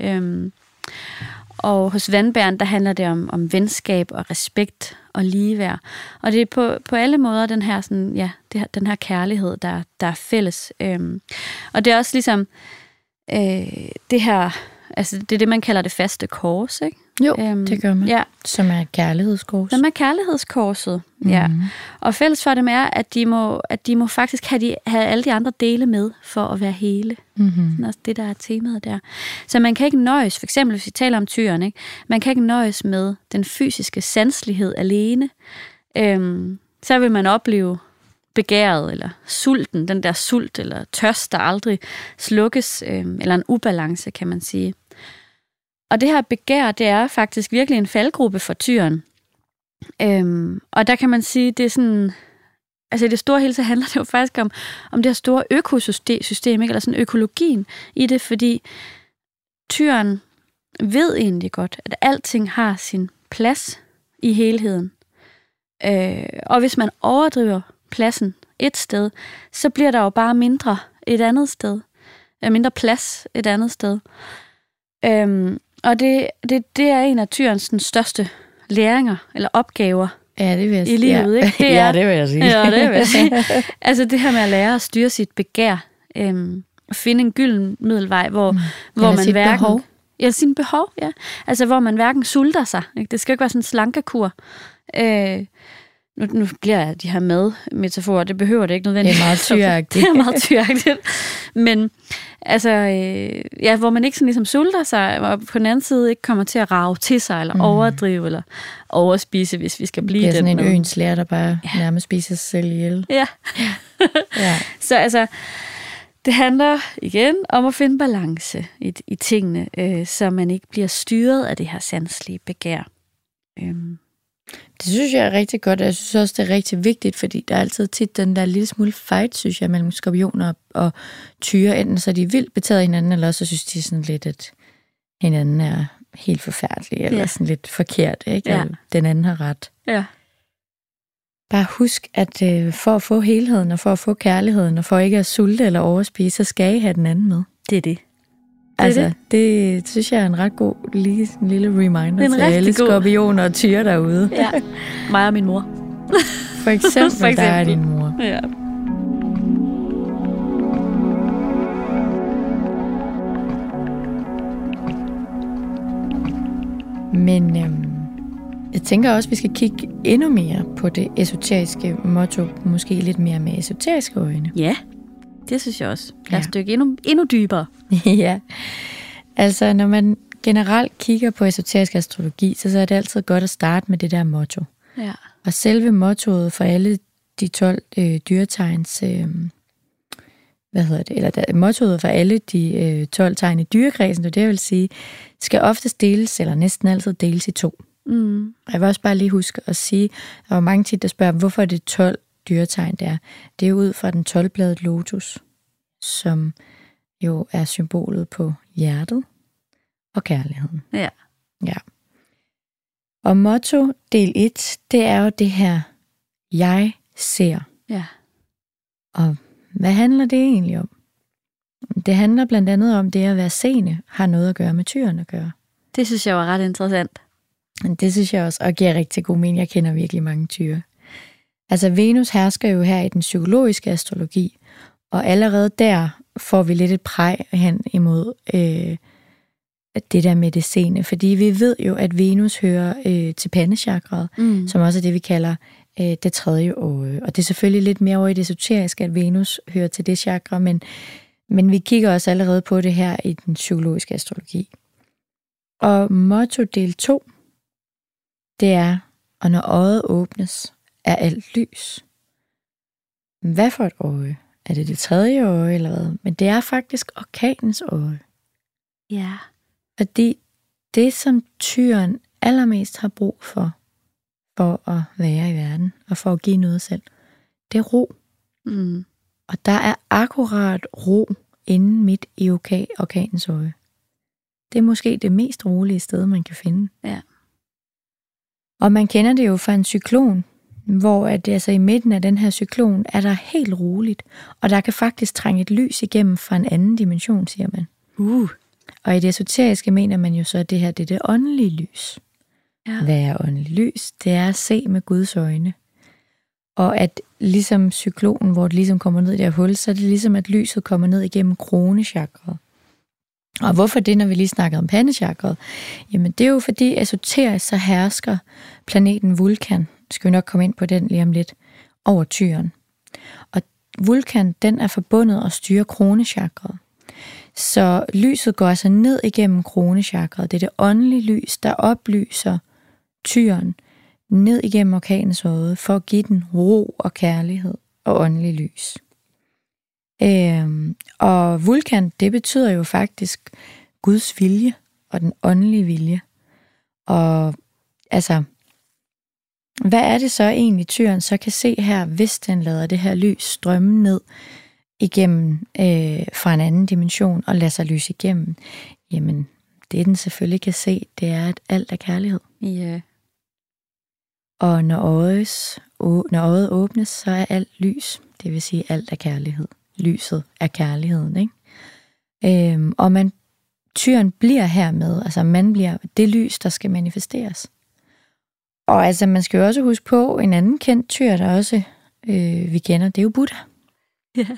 Og hos vandbæren, der handler det om venskab og respekt og ligeværd. Og det er på alle måder den her, sådan, ja, den her kærlighed, der er fælles. Og det er også ligesom det her, altså det er det, man kalder det faste kors, ikke? Jo, det gør man. Ja. Som er kærlighedskors. Som er kærlighedskorset, ja. Og fælles for dem er, at de må faktisk have alle de andre dele med, for at være hele. Sådan også det, der er temaet der. Så man kan ikke nøjes, for eksempel hvis vi taler om tyren, ikke? Man kan ikke nøjes med den fysiske sanselighed alene. Så vil man opleve begæret, eller sulten, den der sult, eller tørst, der aldrig slukkes, eller en ubalance, kan man sige. Og det her begær, det er faktisk virkelig en faldgruppe for tyren. Og der kan man sige, det er sådan, altså i det store hele, så handler det jo faktisk om det her store økosystem, ikke? Eller sådan økologien i det, fordi tyren ved egentlig godt, at alting har sin plads i helheden. Og hvis man overdriver pladsen et sted, så bliver der jo bare mindre et andet sted. Mindre plads et andet sted. Og det er en af tyrens den største læringer, eller opgaver i livet. Ikke? Det vil jeg sige. Ja, det vil jeg sige. Altså det her med at lære at styre sit begær, og finde en gylden middelvej, hvor man hverken... Behov. Ja, sine behov, ja. Altså hvor man hverken sulter sig. Ikke? Det skal ikke være sådan en slankekur. Nu bliver de her madmetaforer, det behøver det ikke nødvendigvis. Det er meget tyragtigt. Det er meget tyragtigt. Men altså, ja, hvor man ikke sådan ligesom sulter sig, og på den anden side ikke kommer til at rage til sig, eller overdrive, eller overspise, hvis vi skal blive det. Det er sådan en øens lærer, der bare nærmest spiser sig selv ihjel. Ja. Så altså, det handler igen om at finde balance i tingene, så man ikke bliver styret af det her sanselige begær. Det synes jeg er rigtig godt, og jeg synes også, det er rigtig vigtigt, fordi der er altid tit den der lille smule fight, synes jeg, mellem skorpioner og tyre. Enten så er de vildt betaget af hinanden, eller så synes de sådan lidt, at hinanden er helt forfærdelig, eller sådan lidt forkert, ikke? Ja. Den anden har ret. Ja. Bare husk, at for at få helheden, og for at få kærligheden, og for ikke at sulte eller overspise, så skal I have den anden med. Det er det. Altså, det synes jeg er en ret god lille reminder til alle skorpioner og tyre derude. Ja. Mig og min mor. For eksempel, der er din mor. Ja. Men jeg tænker også, at vi skal kigge endnu mere på det esoteriske motto, måske lidt mere med esoteriske øjne. Ja, det synes jeg også. Lad os dykke endnu dybere. Ja, altså når man generelt kigger på esoterisk astrologi, så er det altid godt at starte med det der motto. Ja. Og selve mottoet for alle de 12 dyretegns... mottoet for alle de 12 tegn i dyrekredsen, det vil sige, skal oftest deles, eller næsten altid deles i 2. Mm. Og jeg vil også bare lige huske at sige, der var mange tit, der spørger, hvorfor er det 12 dyretegn der? Det er ud fra den 12-bladede lotus, som jo er symbolet på hjertet og kærligheden. Ja. Ja. Og motto del 1, det er jo det her, jeg ser. Ja. Og hvad handler det egentlig om? Det handler blandt andet om det at være seende, har noget at gøre med tyren at gøre. Det synes jeg var ret interessant. Det synes jeg også, og giver rigtig god mening. Jeg kender virkelig mange tyre. Altså Venus hersker jo her i den psykologiske astrologi, og allerede der får vi lidt et præg hen imod det der med det seende. Fordi vi ved jo, at Venus hører til pandechakraet, som også er det, vi kalder det tredje øje. Og det er selvfølgelig lidt mere over i det esoteriske, at Venus hører til det chakra, men vi kigger også allerede på det her i den psykologiske astrologi. Og motto del 2, det er, og når øjet åbnes, er alt lys. Hvad for et øje? Er det tredje øje eller hvad? Men det er faktisk orkanens øje. Ja. Fordi det, som tyren allermest har brug for at være i verden, og for at give noget selv, det er ro. Mm. Og der er akkurat ro inde midt i orkanens øje. Det er måske det mest rolige sted, man kan finde. Ja. Og man kender det jo fra en cyklon, hvor at, altså, i midten af den her cyklon er der helt roligt, og der kan faktisk trænge et lys igennem fra en anden dimension, siger man. Og i det esoteriske mener man jo så, at det her det er det åndelige lys. Ja. Hvad er åndeligt lys? Det er at se med Guds øjne. Og at ligesom cyklonen, hvor det ligesom kommer ned i det her hul, så er det ligesom, at lyset kommer ned igennem kronechakraet. Og hvorfor det, når vi lige snakkede om pandechakraet? Jamen det er jo fordi esoterisk så hersker planeten Vulkan, skal vi nok komme ind på den lige om lidt, over tyren. Og Vulkan, den er forbundet og styrer kronechakraet. Så lyset går altså ned igennem kronechakraet. Det er det åndelige lys, der oplyser tyren ned igennem orkanens øje, for at give den ro og kærlighed og åndelig lys. Og Vulkan, det betyder jo faktisk Guds vilje og den åndelige vilje. Og altså, hvad er det så egentlig tyren så kan se her, hvis den lader det her lys strømme ned igennem fra en anden dimension og lader sig lyse igennem? Jamen, det den selvfølgelig kan se, det er, at alt er kærlighed. Ja. Og når øjet åbnes, så er alt lys. Det vil sige, alt er kærlighed. Lyset er kærligheden, ikke? Og tyren bliver hermed, altså man bliver det lys, der skal manifesteres. Og altså, man skal jo også huske på, en anden kendt tyr, der også vi kender, det er jo Buddha. Ja.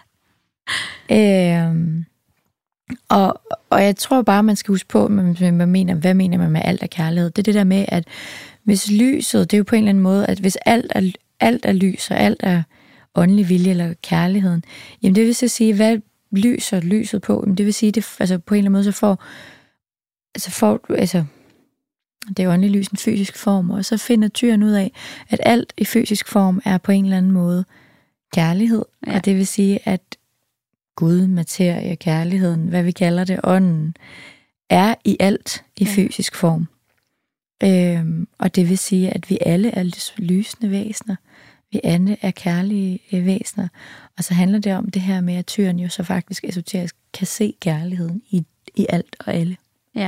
Og jeg tror bare, man skal huske på, hvad mener man med alt er kærlighed? Det er det der med, at hvis lyset, det er jo på en eller anden måde, at hvis alt er lys, og alt er åndelig vilje eller kærligheden, jamen det vil så sige, hvad lyser lyset på? Jamen det vil sige, det altså på en eller anden måde, så får det er åndelig lys en fysisk form, og så finder tyren ud af, at alt i fysisk form er på en eller anden måde kærlighed, ja. Og det vil sige, at Gud, materie, kærligheden, hvad vi kalder det, ånden, er i alt i fysisk form. Og det vil sige, at vi alle er lysende væsener. Vi alle er kærlige væsener. Og så handler det om det her med, at tyren jo så faktisk esoterisk kan se kærligheden i alt og alle. Ja.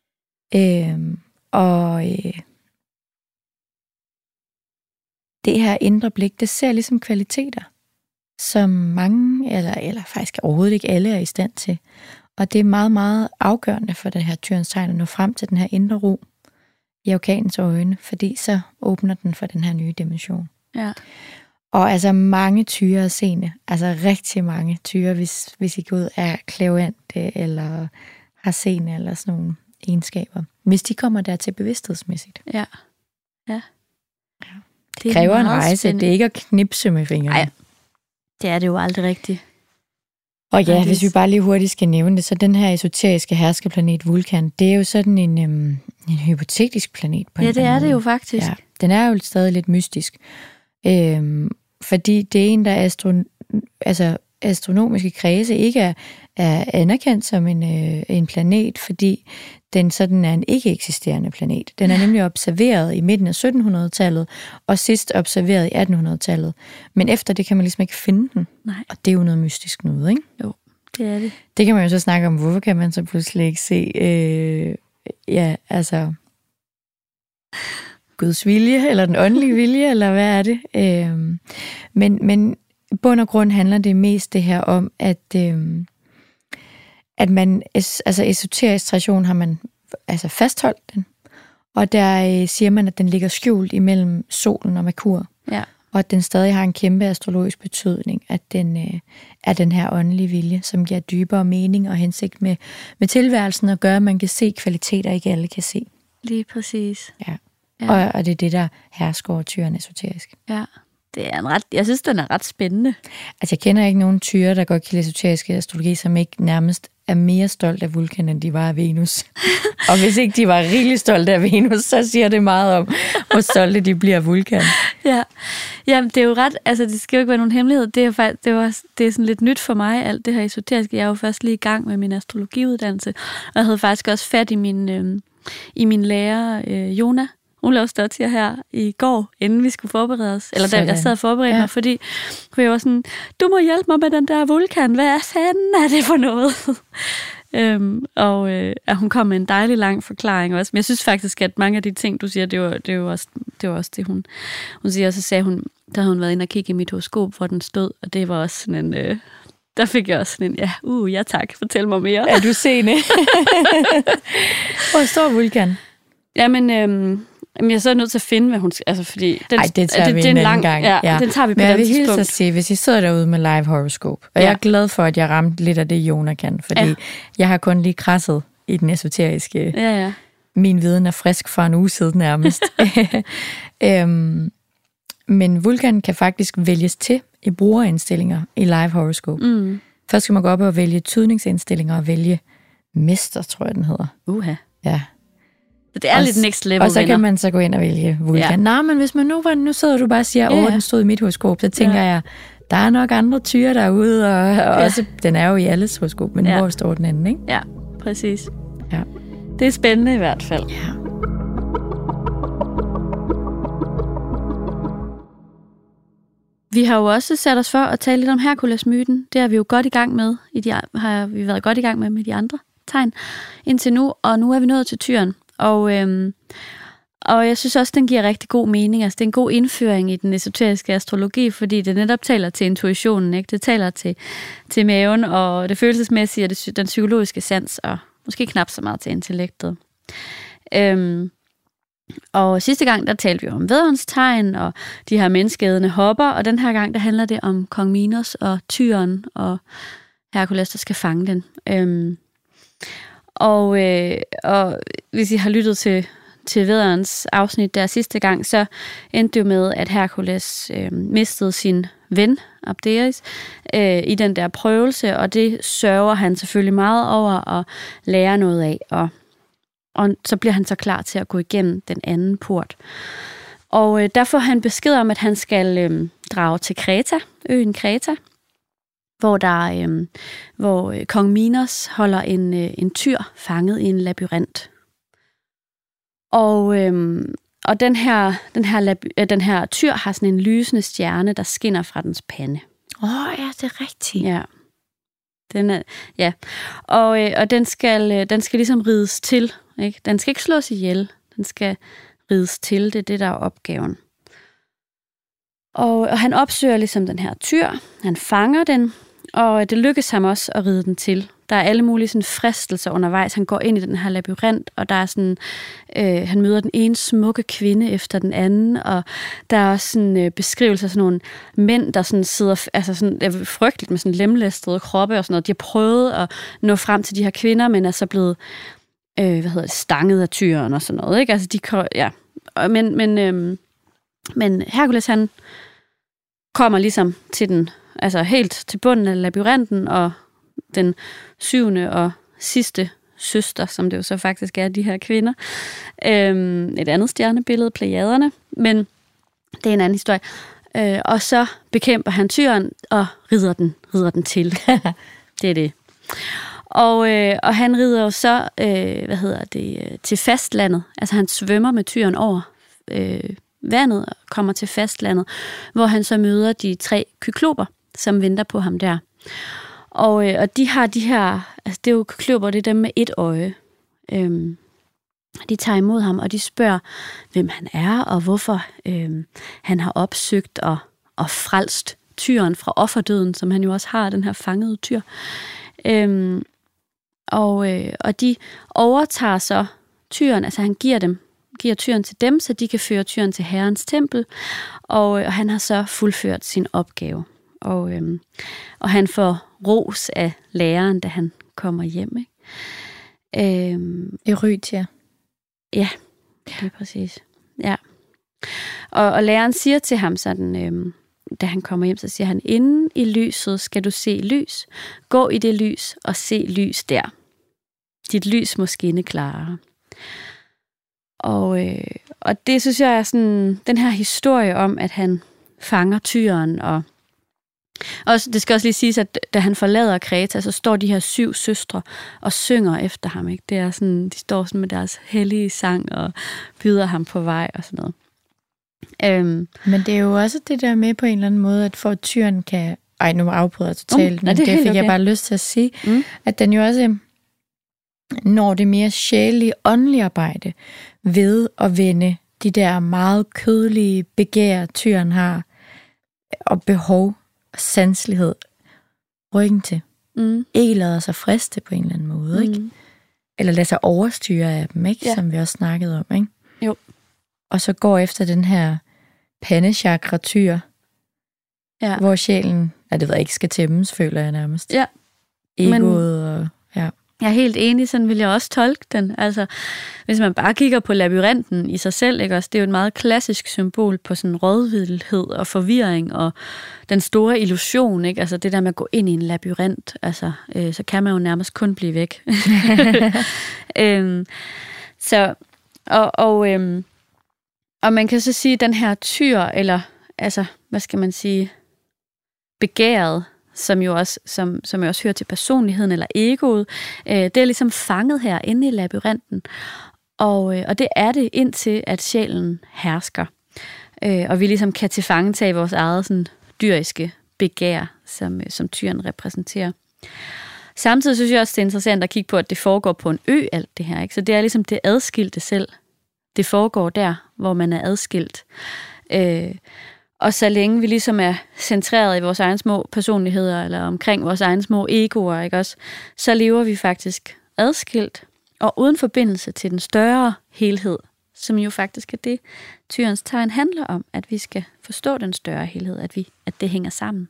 Det her indre blik, det ser ligesom kvaliteter, som mange, eller faktisk overhovedet ikke alle er i stand til. Og det er meget, meget afgørende for det her tyrens tegn at nå frem til den her indre ro i orkanens øjne, fordi så åbner den for den her nye dimension. Ja. Og altså mange tyre er seende, altså rigtig mange tyre, hvis I går ud er clairvoyante eller har seende eller sådan nogle egenskaber. Hvis de kommer der til bevidsthedsmæssigt. Ja. Ja. Det kræver en rejse, spændende. Det er ikke at knipse med fingrene. Nej, det er det jo aldrig rigtigt. Og ja, hvis vi bare lige hurtigt skal nævne det, så den her esoteriske herskerplanet Vulkan, det er jo sådan en hypotetisk planet på en måde. Ja, det er det jo faktisk. den er jo stadig lidt mystisk. Fordi det er en, der astronomiske kredse ikke er anerkendt som en planet, fordi den sådan er en ikke-eksisterende planet. Den er nemlig observeret i midten af 1700-tallet, og sidst observeret i 1800-tallet. Men efter det kan man ligesom ikke finde den. Nej. Og det er jo noget mystisk noget, ikke? Jo, det er det. Det kan man jo så snakke om, hvorfor kan man så pludselig ikke se, Guds vilje, eller den åndelige vilje, eller hvad er det? Men i bund og grund handler det mest det her om, at man, altså esoterisk tradition har man fastholdt den, og der siger man, at den ligger skjult imellem solen og Merkur, og at den stadig har en kæmpe astrologisk betydning, at den er den her åndelige vilje, som giver dybere mening og hensigt med tilværelsen, og gør, at man kan se kvaliteter, ikke alle kan se. Lige præcis. Ja. Og det er det, der hersker over tyren esoterisk. Ja. Det er jeg synes, den er ret spændende. Altså, jeg kender ikke nogen tyre, der godt kan lide esoterisk astrologi, som ikke nærmest er mere stolt af Vulkan, end de var af Venus. Og hvis ikke de var rigtig stolte af Venus, så siger det meget om, hvor stolte de bliver af Vulkan. Ja. Jamen, det er jo ret, altså det skal jo ikke være nogen hemmelighed. Det er sådan lidt nyt for mig, alt det her esoteriske. Jeg er jo først lige i gang med min astrologiuddannelse, og jeg havde faktisk også fat i min lærer, Jona. Hun lavede støtter her i går, inden vi skulle forberede os. Eller da jeg sad og forberedte mig, fordi jeg var sådan, du må hjælpe mig med den der Vulkan. Hvad fanden er det for noget? Og hun kom med en dejlig lang forklaring også. Men jeg synes faktisk, at mange af de ting, du siger, det var også det, hun siger. Og så sagde hun, der havde hun været inde og kigge i mit horoskop, hvor den stod. Og det var også sådan en... Der fik jeg også sådan en, ja tak, fortæl mig mere. Er du seende? Hvor står Vulkan? Jamen, jeg er så nødt til at finde, hvad hun... Altså, fordi... det tager vi en anden gang. Ja, den tager vi på men den tidspunkt. Men jeg vil hilse at sige, hvis I sidder derude med live horoskop, og jeg er glad for, at jeg ramte lidt af det, Jona kan, fordi jeg har kun lige krasset i den esoteriske... Ja. Min viden er frisk fra en uge siden nærmest. Men Vulkan kan faktisk vælges til i brugerindstillinger i live horoskop. Først skal man gå op og vælge tydningsindstillinger og vælge mester, tror jeg, den hedder. Ja. Så det er lidt next level, og så kan man så gå ind og vælge Vulkan. Ja. Nej, men hvis man nu sidder du bare og siger, den stod i mit horoskop, så tænker jeg, der er nok andre tyre derude, og også, den er jo i alles horoskop, men hvor står den anden, ikke? Ja, præcis. Ja. Det er spændende i hvert fald. Ja. Vi har jo også sat os for at tale lidt om Herkulesmyten. Det har vi jo godt i gang med, har vi været godt i gang med de andre tegn indtil nu, og nu er vi nået til tyren. Og jeg synes også, den giver rigtig god mening. Altså, det er en god indføring i den esoteriske astrologi, fordi det netop taler til intuitionen, ikke? Det taler til maven, og det følelsesmæssige, og den psykologiske sans, og måske knap så meget til intellektet. Og sidste gang, der talte vi om vædderens tegn, og de her menneskeædende hopper, og den her gang, der handler det om kong Minos og tyren, og Herkules, der skal fange den. Og hvis I har lyttet til vædderens afsnit der sidste gang, så endte det jo med, at Herkules mistede sin ven, Abderis, i den der prøvelse, og det sørger han selvfølgelig meget over at lære noget af, og så bliver han så klar til at gå igennem den anden port. Og der får han besked om, at han skal drage til Kreta, øen Kreta, hvor kong Minos holder en tyr fanget i en labyrint. Og den her tyr har sådan en lysende stjerne, der skinner fra dens pande. Ja, det er rigtigt. Ja. Og den skal ligesom rides til, ikke? Den skal ikke slås ihjel. Den skal rides til. Det er det, der er opgaven. Og han opsøger ligesom den her tyr. Han fanger den, og det lykkes ham også at ride den til. Der er alle mulige sådan fristelser undervejs. Han går ind i den her labyrint, og der er sådan, han møder den ene smukke kvinde efter den anden, og der er også sådan beskrivelser af sådan nogle mænd, der sådan sidder, altså sådan, det er frygteligt med sådan lemlæstede kroppe og sådan noget. De har prøvet at nå frem til de her kvinder, men er så blevet, stanget af tyren og sådan noget, ikke? Altså men Herkules, han kommer ligesom til den, altså helt til bunden af labyrinten, og den 7. og sidste søster, som det jo så faktisk er, de her kvinder. Et andet stjernebillede, Plejaderne, Men det er en anden historie. Og så bekæmper han tyren og rider den til. Det er det. Og han rider jo så, til fastlandet. Altså han svømmer med tyren over vandet og kommer til fastlandet, hvor han så møder de 3 kykloper, som venter på ham der. Og de har de her, altså det er jo kykloper, det er dem med 1 øje. De tager imod ham, og de spørger, hvem han er, og hvorfor han har opsøgt og frelst tyren fra offerdøden, som han jo også har, den her fangede tyr. Og de overtager så tyren, altså han giver tyren til dem, så de kan føre tyren til Herrens tempel, og han har så fuldført sin opgave. Og han får ros af læreren, da han kommer hjem. Eurytia. Ja, det er præcis. Ja. Og læreren siger til ham sådan, da han kommer hjem, så siger han, inden i lyset skal du se lys. Gå i det lys og se lys der. Dit lys må skinne klarere. Og det synes jeg er sådan, den her historie om, at han fanger tyren, og det skal også lige siges, at da han forlader Kreta, så står de her 7 søstre og synger efter ham. Ikke? Det er sådan, de står sådan med deres hellige sang og byder ham på vej og sådan noget. Men det er jo også det der med på en eller anden måde, at for at tyren kan... Ej, nu afbryder jeg totalt, men det fik okay. Jeg bare lyst til at sige, at den jo også når det mere sjælige, åndelige arbejde ved at vende de der meget kødelige begær, tyren har, og behov og sanselighed ryggen til. Ikke lader sig friste på en eller anden måde, ikke? Eller lader sig overstyre af dem, ikke? Ja. Som vi også snakkede om, ikke? Jo. Og så går efter den her pandechakra-tyr, hvor sjælen, det ved jeg ikke, skal tæmmes, føler jeg nærmest. Ja. Egoet og... Ja. Jeg er helt enig, sådan vil jeg også tolke den. Altså, hvis man bare kigger på labyrinten i sig selv, ikke også? Det er jo et meget klassisk symbol på sådan rådvildhed og forvirring og den store illusion, ikke? Altså det der med at gå ind i en labyrint, altså, så kan man jo nærmest kun blive væk. Og man kan så sige, at den her tyr, eller altså, hvad skal man sige, begæret, som jo også hører til personligheden eller egoet, det er ligesom fanget her inde i labyrinten. Og det er det indtil, at sjælen hersker. Og vi ligesom kan tilfangetage vores eget sådan, dyriske begær, som tyren repræsenterer. Samtidig synes jeg også, det er interessant at kigge på, at det foregår på en ø, alt det her. Ikke? Så det er ligesom det adskilte selv. Det foregår der, hvor man er adskilt. Og så længe vi ligesom er centreret i vores egne små personligheder, eller omkring vores egne små egoer, ikke også, så lever vi faktisk adskilt, og uden forbindelse til den større helhed, som jo faktisk er det, tyrens tegn handler om, at vi skal forstå den større helhed, at det hænger sammen.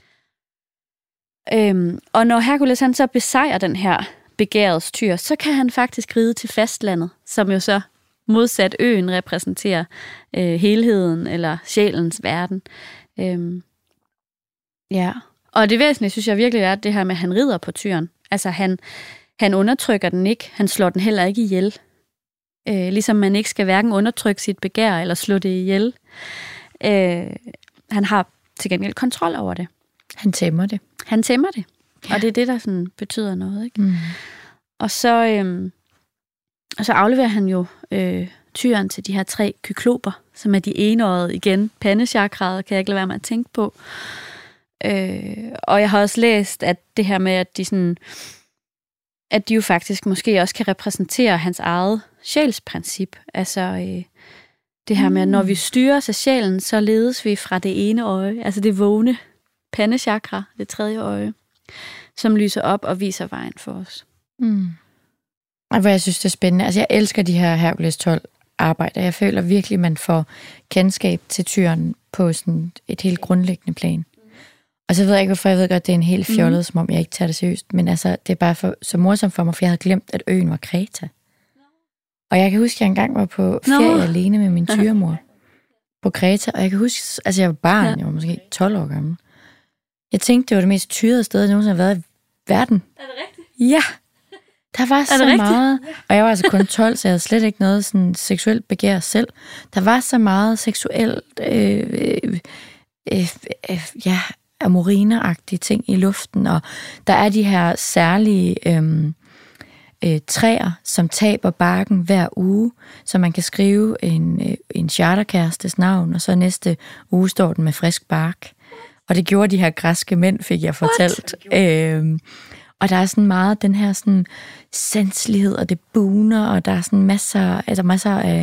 Og når Herkules han så besejrer den her begærets tyr, så kan han faktisk ride til fastlandet, som jo så modsat øen repræsenterer helheden eller sjælens verden. Ja. Og det væsentlige, synes jeg virkelig er, det her med, at han rider på tyren. Altså han undertrykker den ikke, han slår den heller ikke ihjel. Ligesom man ikke skal hverken undertrykke sit begær eller slå det ihjel. Han har til gengæld kontrol over det. Han tæmmer det. Han tæmmer det. Ja. Og det er det, der sådan betyder noget. Ikke? Og så afleverer han jo tyren til de her 3 kykloper, som er de enårede igen. Pandechakraet kan jeg ikke lade være med at tænke på. Og jeg har også læst, at det her med, at de jo faktisk måske også kan repræsentere hans eget sjælsprincip. Altså det her med, at når vi styrer sig sjælen, så ledes vi fra det ene øje, altså det vågne pandechakra, det 3. øje, som lyser op og viser vejen for os. Og hvad jeg synes, det er spændende. Altså, jeg elsker de her Herkules 12 arbejder. Jeg føler virkelig, man får kendskab til tyren på sådan et helt grundlæggende plan. Og så ved jeg ikke, hvorfor jeg ved godt, det er en helt fjollet, som om jeg ikke tager det seriøst. Men altså, det er bare så morsomt for mig, for jeg havde glemt, at øen var Kreta. Og jeg kan huske, at jeg engang var på ferie alene med min tyremor på Kreta. Og jeg kan huske, altså jeg var barn, jeg var måske 12 år gammel. Jeg tænkte, det var det mest tyrede sted, jeg nogensinde har været i verden. Er det rigtigt? Ja. Der var så meget, og jeg var altså kun 12, så jeg havde slet ikke noget sådan seksuelt begær selv. Der var så meget seksuelt, amoriner-agtige ting i luften, og der er de her særlige træer, som taber barken hver uge, så man kan skrive en charterkærestes navn, og så næste uge står den med frisk bark. Og det gjorde de her græske mænd, fik jeg fortalt. Og der er sådan meget den her sådan sanselighed, og det buner, og der er sådan masser af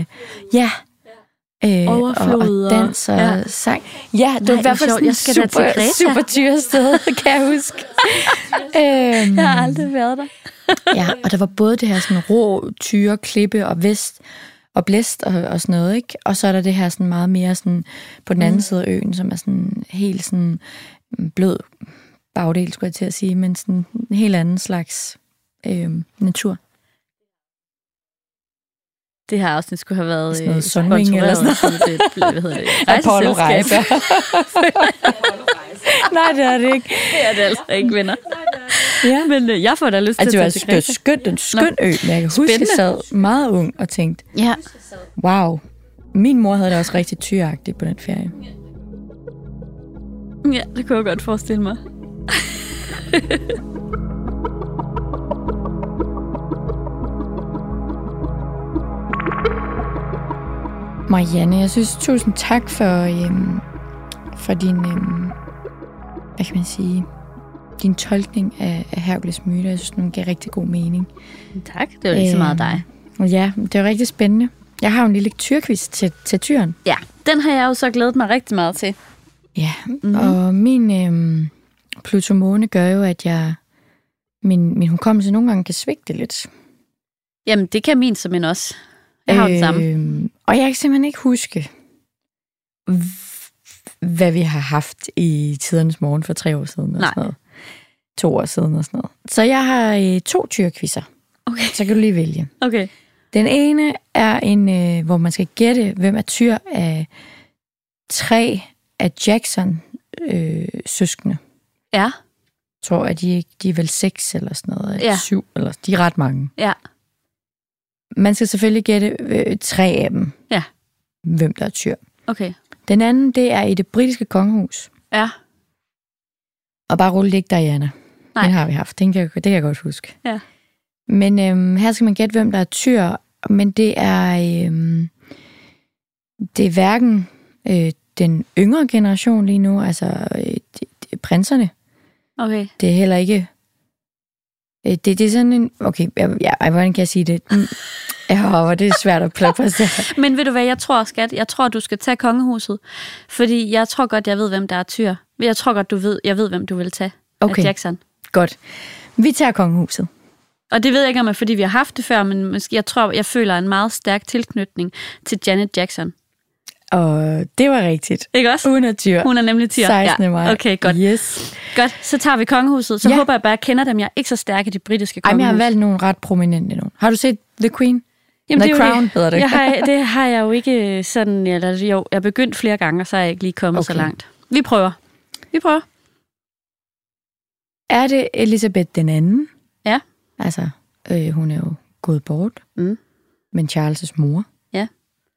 overflod og dans og sang. Ja, det var i hvert fald sådan et super tyrested, kan jeg huske. Jeg har aldrig været der. Ja, og der var både det her sådan rå, tyre, klippe og vest og blæst og sådan noget, ikke? Og så er der det her sådan meget mere sådan på den anden side af øen, som er sådan helt sådan blød bagdel, skulle jeg til at sige, men sådan en helt anden slags natur. Det her afsnit skulle have været sådan noget Sunwing eller sådan noget. Hvad hedder det? Apollo-rejser. Nej, det er det ikke. Det er det altså ikke, venner. Ja. Men jeg får da lyst til at tage til Kreta. Det var en skøn ø, men jeg kan huske, at jeg sad meget ung og tænkte, wow, min mor havde det også rigtig tyreagtigt på den ferie. Ja, det kunne jeg godt forestille mig. Marianne, jeg synes, tusind tak for din, hvad kan man sige, din tolkning af Herkules myter. Jeg synes, den gav rigtig god mening. Tak, det var ikke så meget dig. Ja, det var rigtig spændende. Jeg har jo en lille lekturquiz til tyren. Ja, den har jeg jo så glædet mig rigtig meget til. Ja, og min Pluto-måne gør jo, at min hukommelse nogle gange kan svigte lidt. Jamen, det kan min simpelthen også. Jeg har det samme. Og jeg kan simpelthen ikke huske, hvad vi har haft i tidernes morgen for 3 år siden. Og sådan noget. 2 år siden og sådan noget. Så jeg har 2 tyrquizzer. Okay. Så kan du lige vælge. Okay. Den ene er en, hvor man skal gætte, hvem er tyr af 3 af Jackson-søskende. Ja. Jeg tror, at de er vel 6 eller sådan noget. Ja. 7, eller de er ret mange. Ja. Man skal selvfølgelig gætte 3 af dem. Ja. Hvem der er tyr. Okay. Den anden, det er i det britiske kongehus. Ja. Og bare rulle det ikke Diana. Nej. Den har vi haft. Det kan jeg godt huske. Ja. Men her skal man gætte, hvem der er tyr. Men det er hverken den yngre generation lige nu, altså prinserne. Okay. Det er heller ikke... Det er sådan en... Okay, hvordan kan jeg sige det? Ja, det er svært at præstere. Men ved du hvad, jeg tror, skat, du skal tage kongehuset. Fordi jeg tror godt, jeg ved, hvem der er tyr. Jeg tror godt, jeg ved, hvem du vil tage. Okay, af Jackson. Godt. Vi tager kongehuset. Og det ved jeg ikke om, fordi vi har haft det før, men måske, jeg føler en meget stærk tilknytning til Janet Jackson. Og det var rigtigt. Ikke også? Hun er tyr. Hun er nemlig tyr. 16. maj. Okay, godt. Yes. Godt, så tager vi kongehuset. Så håber jeg bare, at jeg kender dem. Jeg er ikke så stærk i de britiske kongehus. Jeg har valgt nogle ret prominente nu. Har du set The Queen? Jamen, The Crown hedder det. Det har jeg jo ikke sådan... Jeg har begyndt flere gange, og så er jeg ikke lige kommet så langt. Vi prøver. Er det Elizabeth den anden? Ja. Altså, hun er jo gået bort. Men Charles' mor. Ja.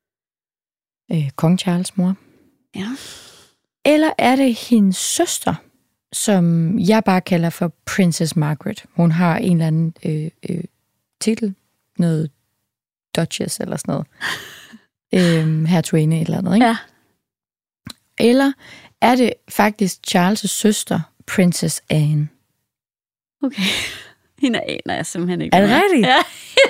Kong Charles' mor. Ja. Eller er det hendes søster, som jeg bare kalder for Princess Margaret. Hun har en eller anden titel. Noget Duchess eller sådan noget. Hertuginde eller andet, ikke? Ja. Eller er det faktisk Charles' søster, Princess Anne? Okay. Hende aner jeg simpelthen ikke. Er det rigtigt? Ja,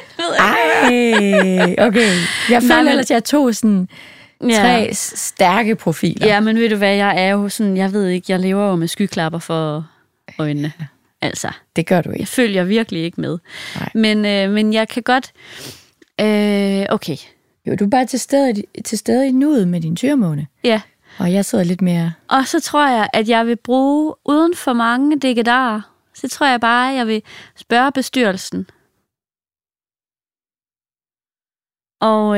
Ej, okay. Jeg føler ellers, at jeg tog sådan 3 stærke profiler. Ja, men ved du hvad, jeg er jo sådan, jeg ved ikke, jeg lever jo med skyklapper for øjnene. Altså. Det gør du ikke. Jeg følger virkelig ikke med. Nej. Men jeg kan godt... okay. Jo, du er bare til stede i nuet med din tyrmåne. Ja. Og jeg sidder lidt mere... Og så tror jeg, at jeg vil bruge, uden for mange dekedarer, så tror jeg bare, at jeg vil spørge bestyrelsen. Og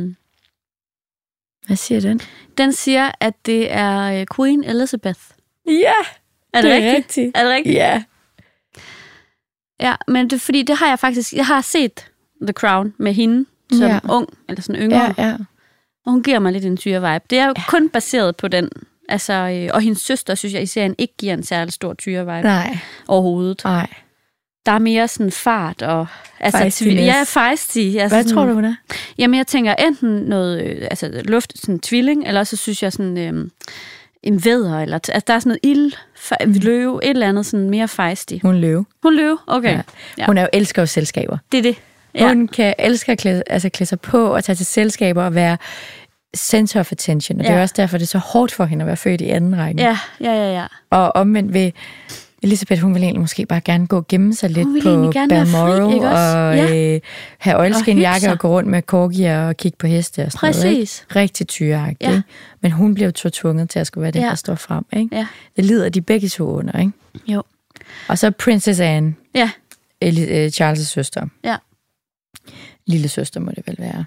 hvad siger den? Den siger, at det er Queen Elizabeth. Ja, er det rigtigt? Er det rigtigt? Ja. Ja, men det, fordi det har jeg faktisk... Jeg har set The Crown med hende som ung, eller sådan yngre. Ja. Og hun giver mig lidt en tyre-vibe. Det er jo kun baseret på den. Altså, og hendes søster, synes jeg, i serien ikke giver en særlig stor tyre-vibe. Nej. Overhovedet. Nej. Der er mere sådan fart og... feisty. Altså, hvad tror du, hun er? Jamen, jeg tænker enten noget luft, sådan tvilling, eller så synes jeg sådan en vædder, eller... Altså, der er sådan noget løve, et eller andet sådan mere feisty. Hun løve. Hun løve, okay. Ja. Hun elsker jo selskaber. Det er det. Ja. Hun kan elske at klæde sig på og tage til selskaber og være center of attention. Og det er også derfor, det er så hårdt for hende at være født i anden række. Ja. Og omvendt ved Elizabeth, hun vil egentlig måske bare gerne gå og gemme sig lidt på Balmoral og have oilskinjakke og gå rundt med corgier og kigge på heste og sådan noget. Ikke? Rigtig tyreagtigt. Ja. Men hun bliver jo tvunget til at skulle være den, der står frem. Ikke? Ja. Det lider de begge to under. Ikke? Jo. Og så Princess Anne, Charles' søster. Ja. Lille søster må det vel være.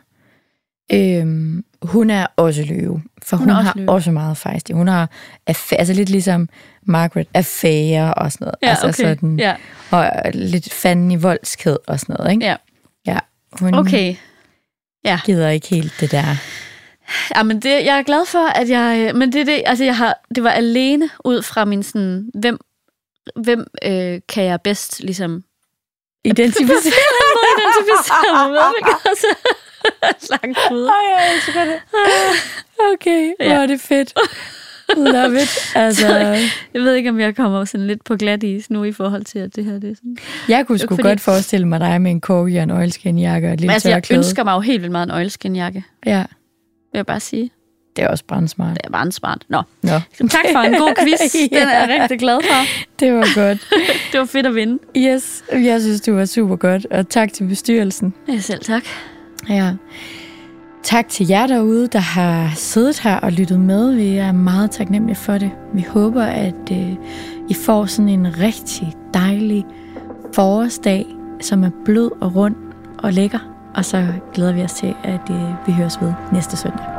Hun er også løve, for hun har også meget feisty. Hun har lidt ligesom Margaret, affære og sådan noget. Sådan, og lidt fanden i voldsked og sådan noget, ikke? Ja. Hun gider ikke helt det der. Ja, men det, jeg er glad for, at jeg... Men det var alene ud fra min sådan... Hvem kan jeg bedst ligesom... Identificere mig med, altså... Langt ud. Jeg elsker det. Okay, hvor er det fedt. Love it. Altså, jeg ved ikke, om jeg kommer sådan lidt på glat is nu i forhold til, at det her det er sådan... Jeg kunne sgu godt forestille mig dig med en corgi og en oilskinjakke og et lille tørklæde. Jeg ønsker mig jo helt vildt meget en oilskinjakke. Ja. Vil jeg bare sige. Det er også brandsmart. Det er brandsmart. Nå. Tak for en god quiz. Den er jeg rigtig glad for. Det var godt. Det var fedt at vinde. Yes, jeg synes, du var super godt. Og tak til bestyrelsen. Ja, selv tak. Ja. Tak til jer derude, der har siddet her og lyttet med. Vi er meget taknemmelige for det. Vi håber, at I får sådan en rigtig dejlig forårsdag, som er blød og rund og lækker. Og så glæder vi os til, at vi høres ved næste søndag.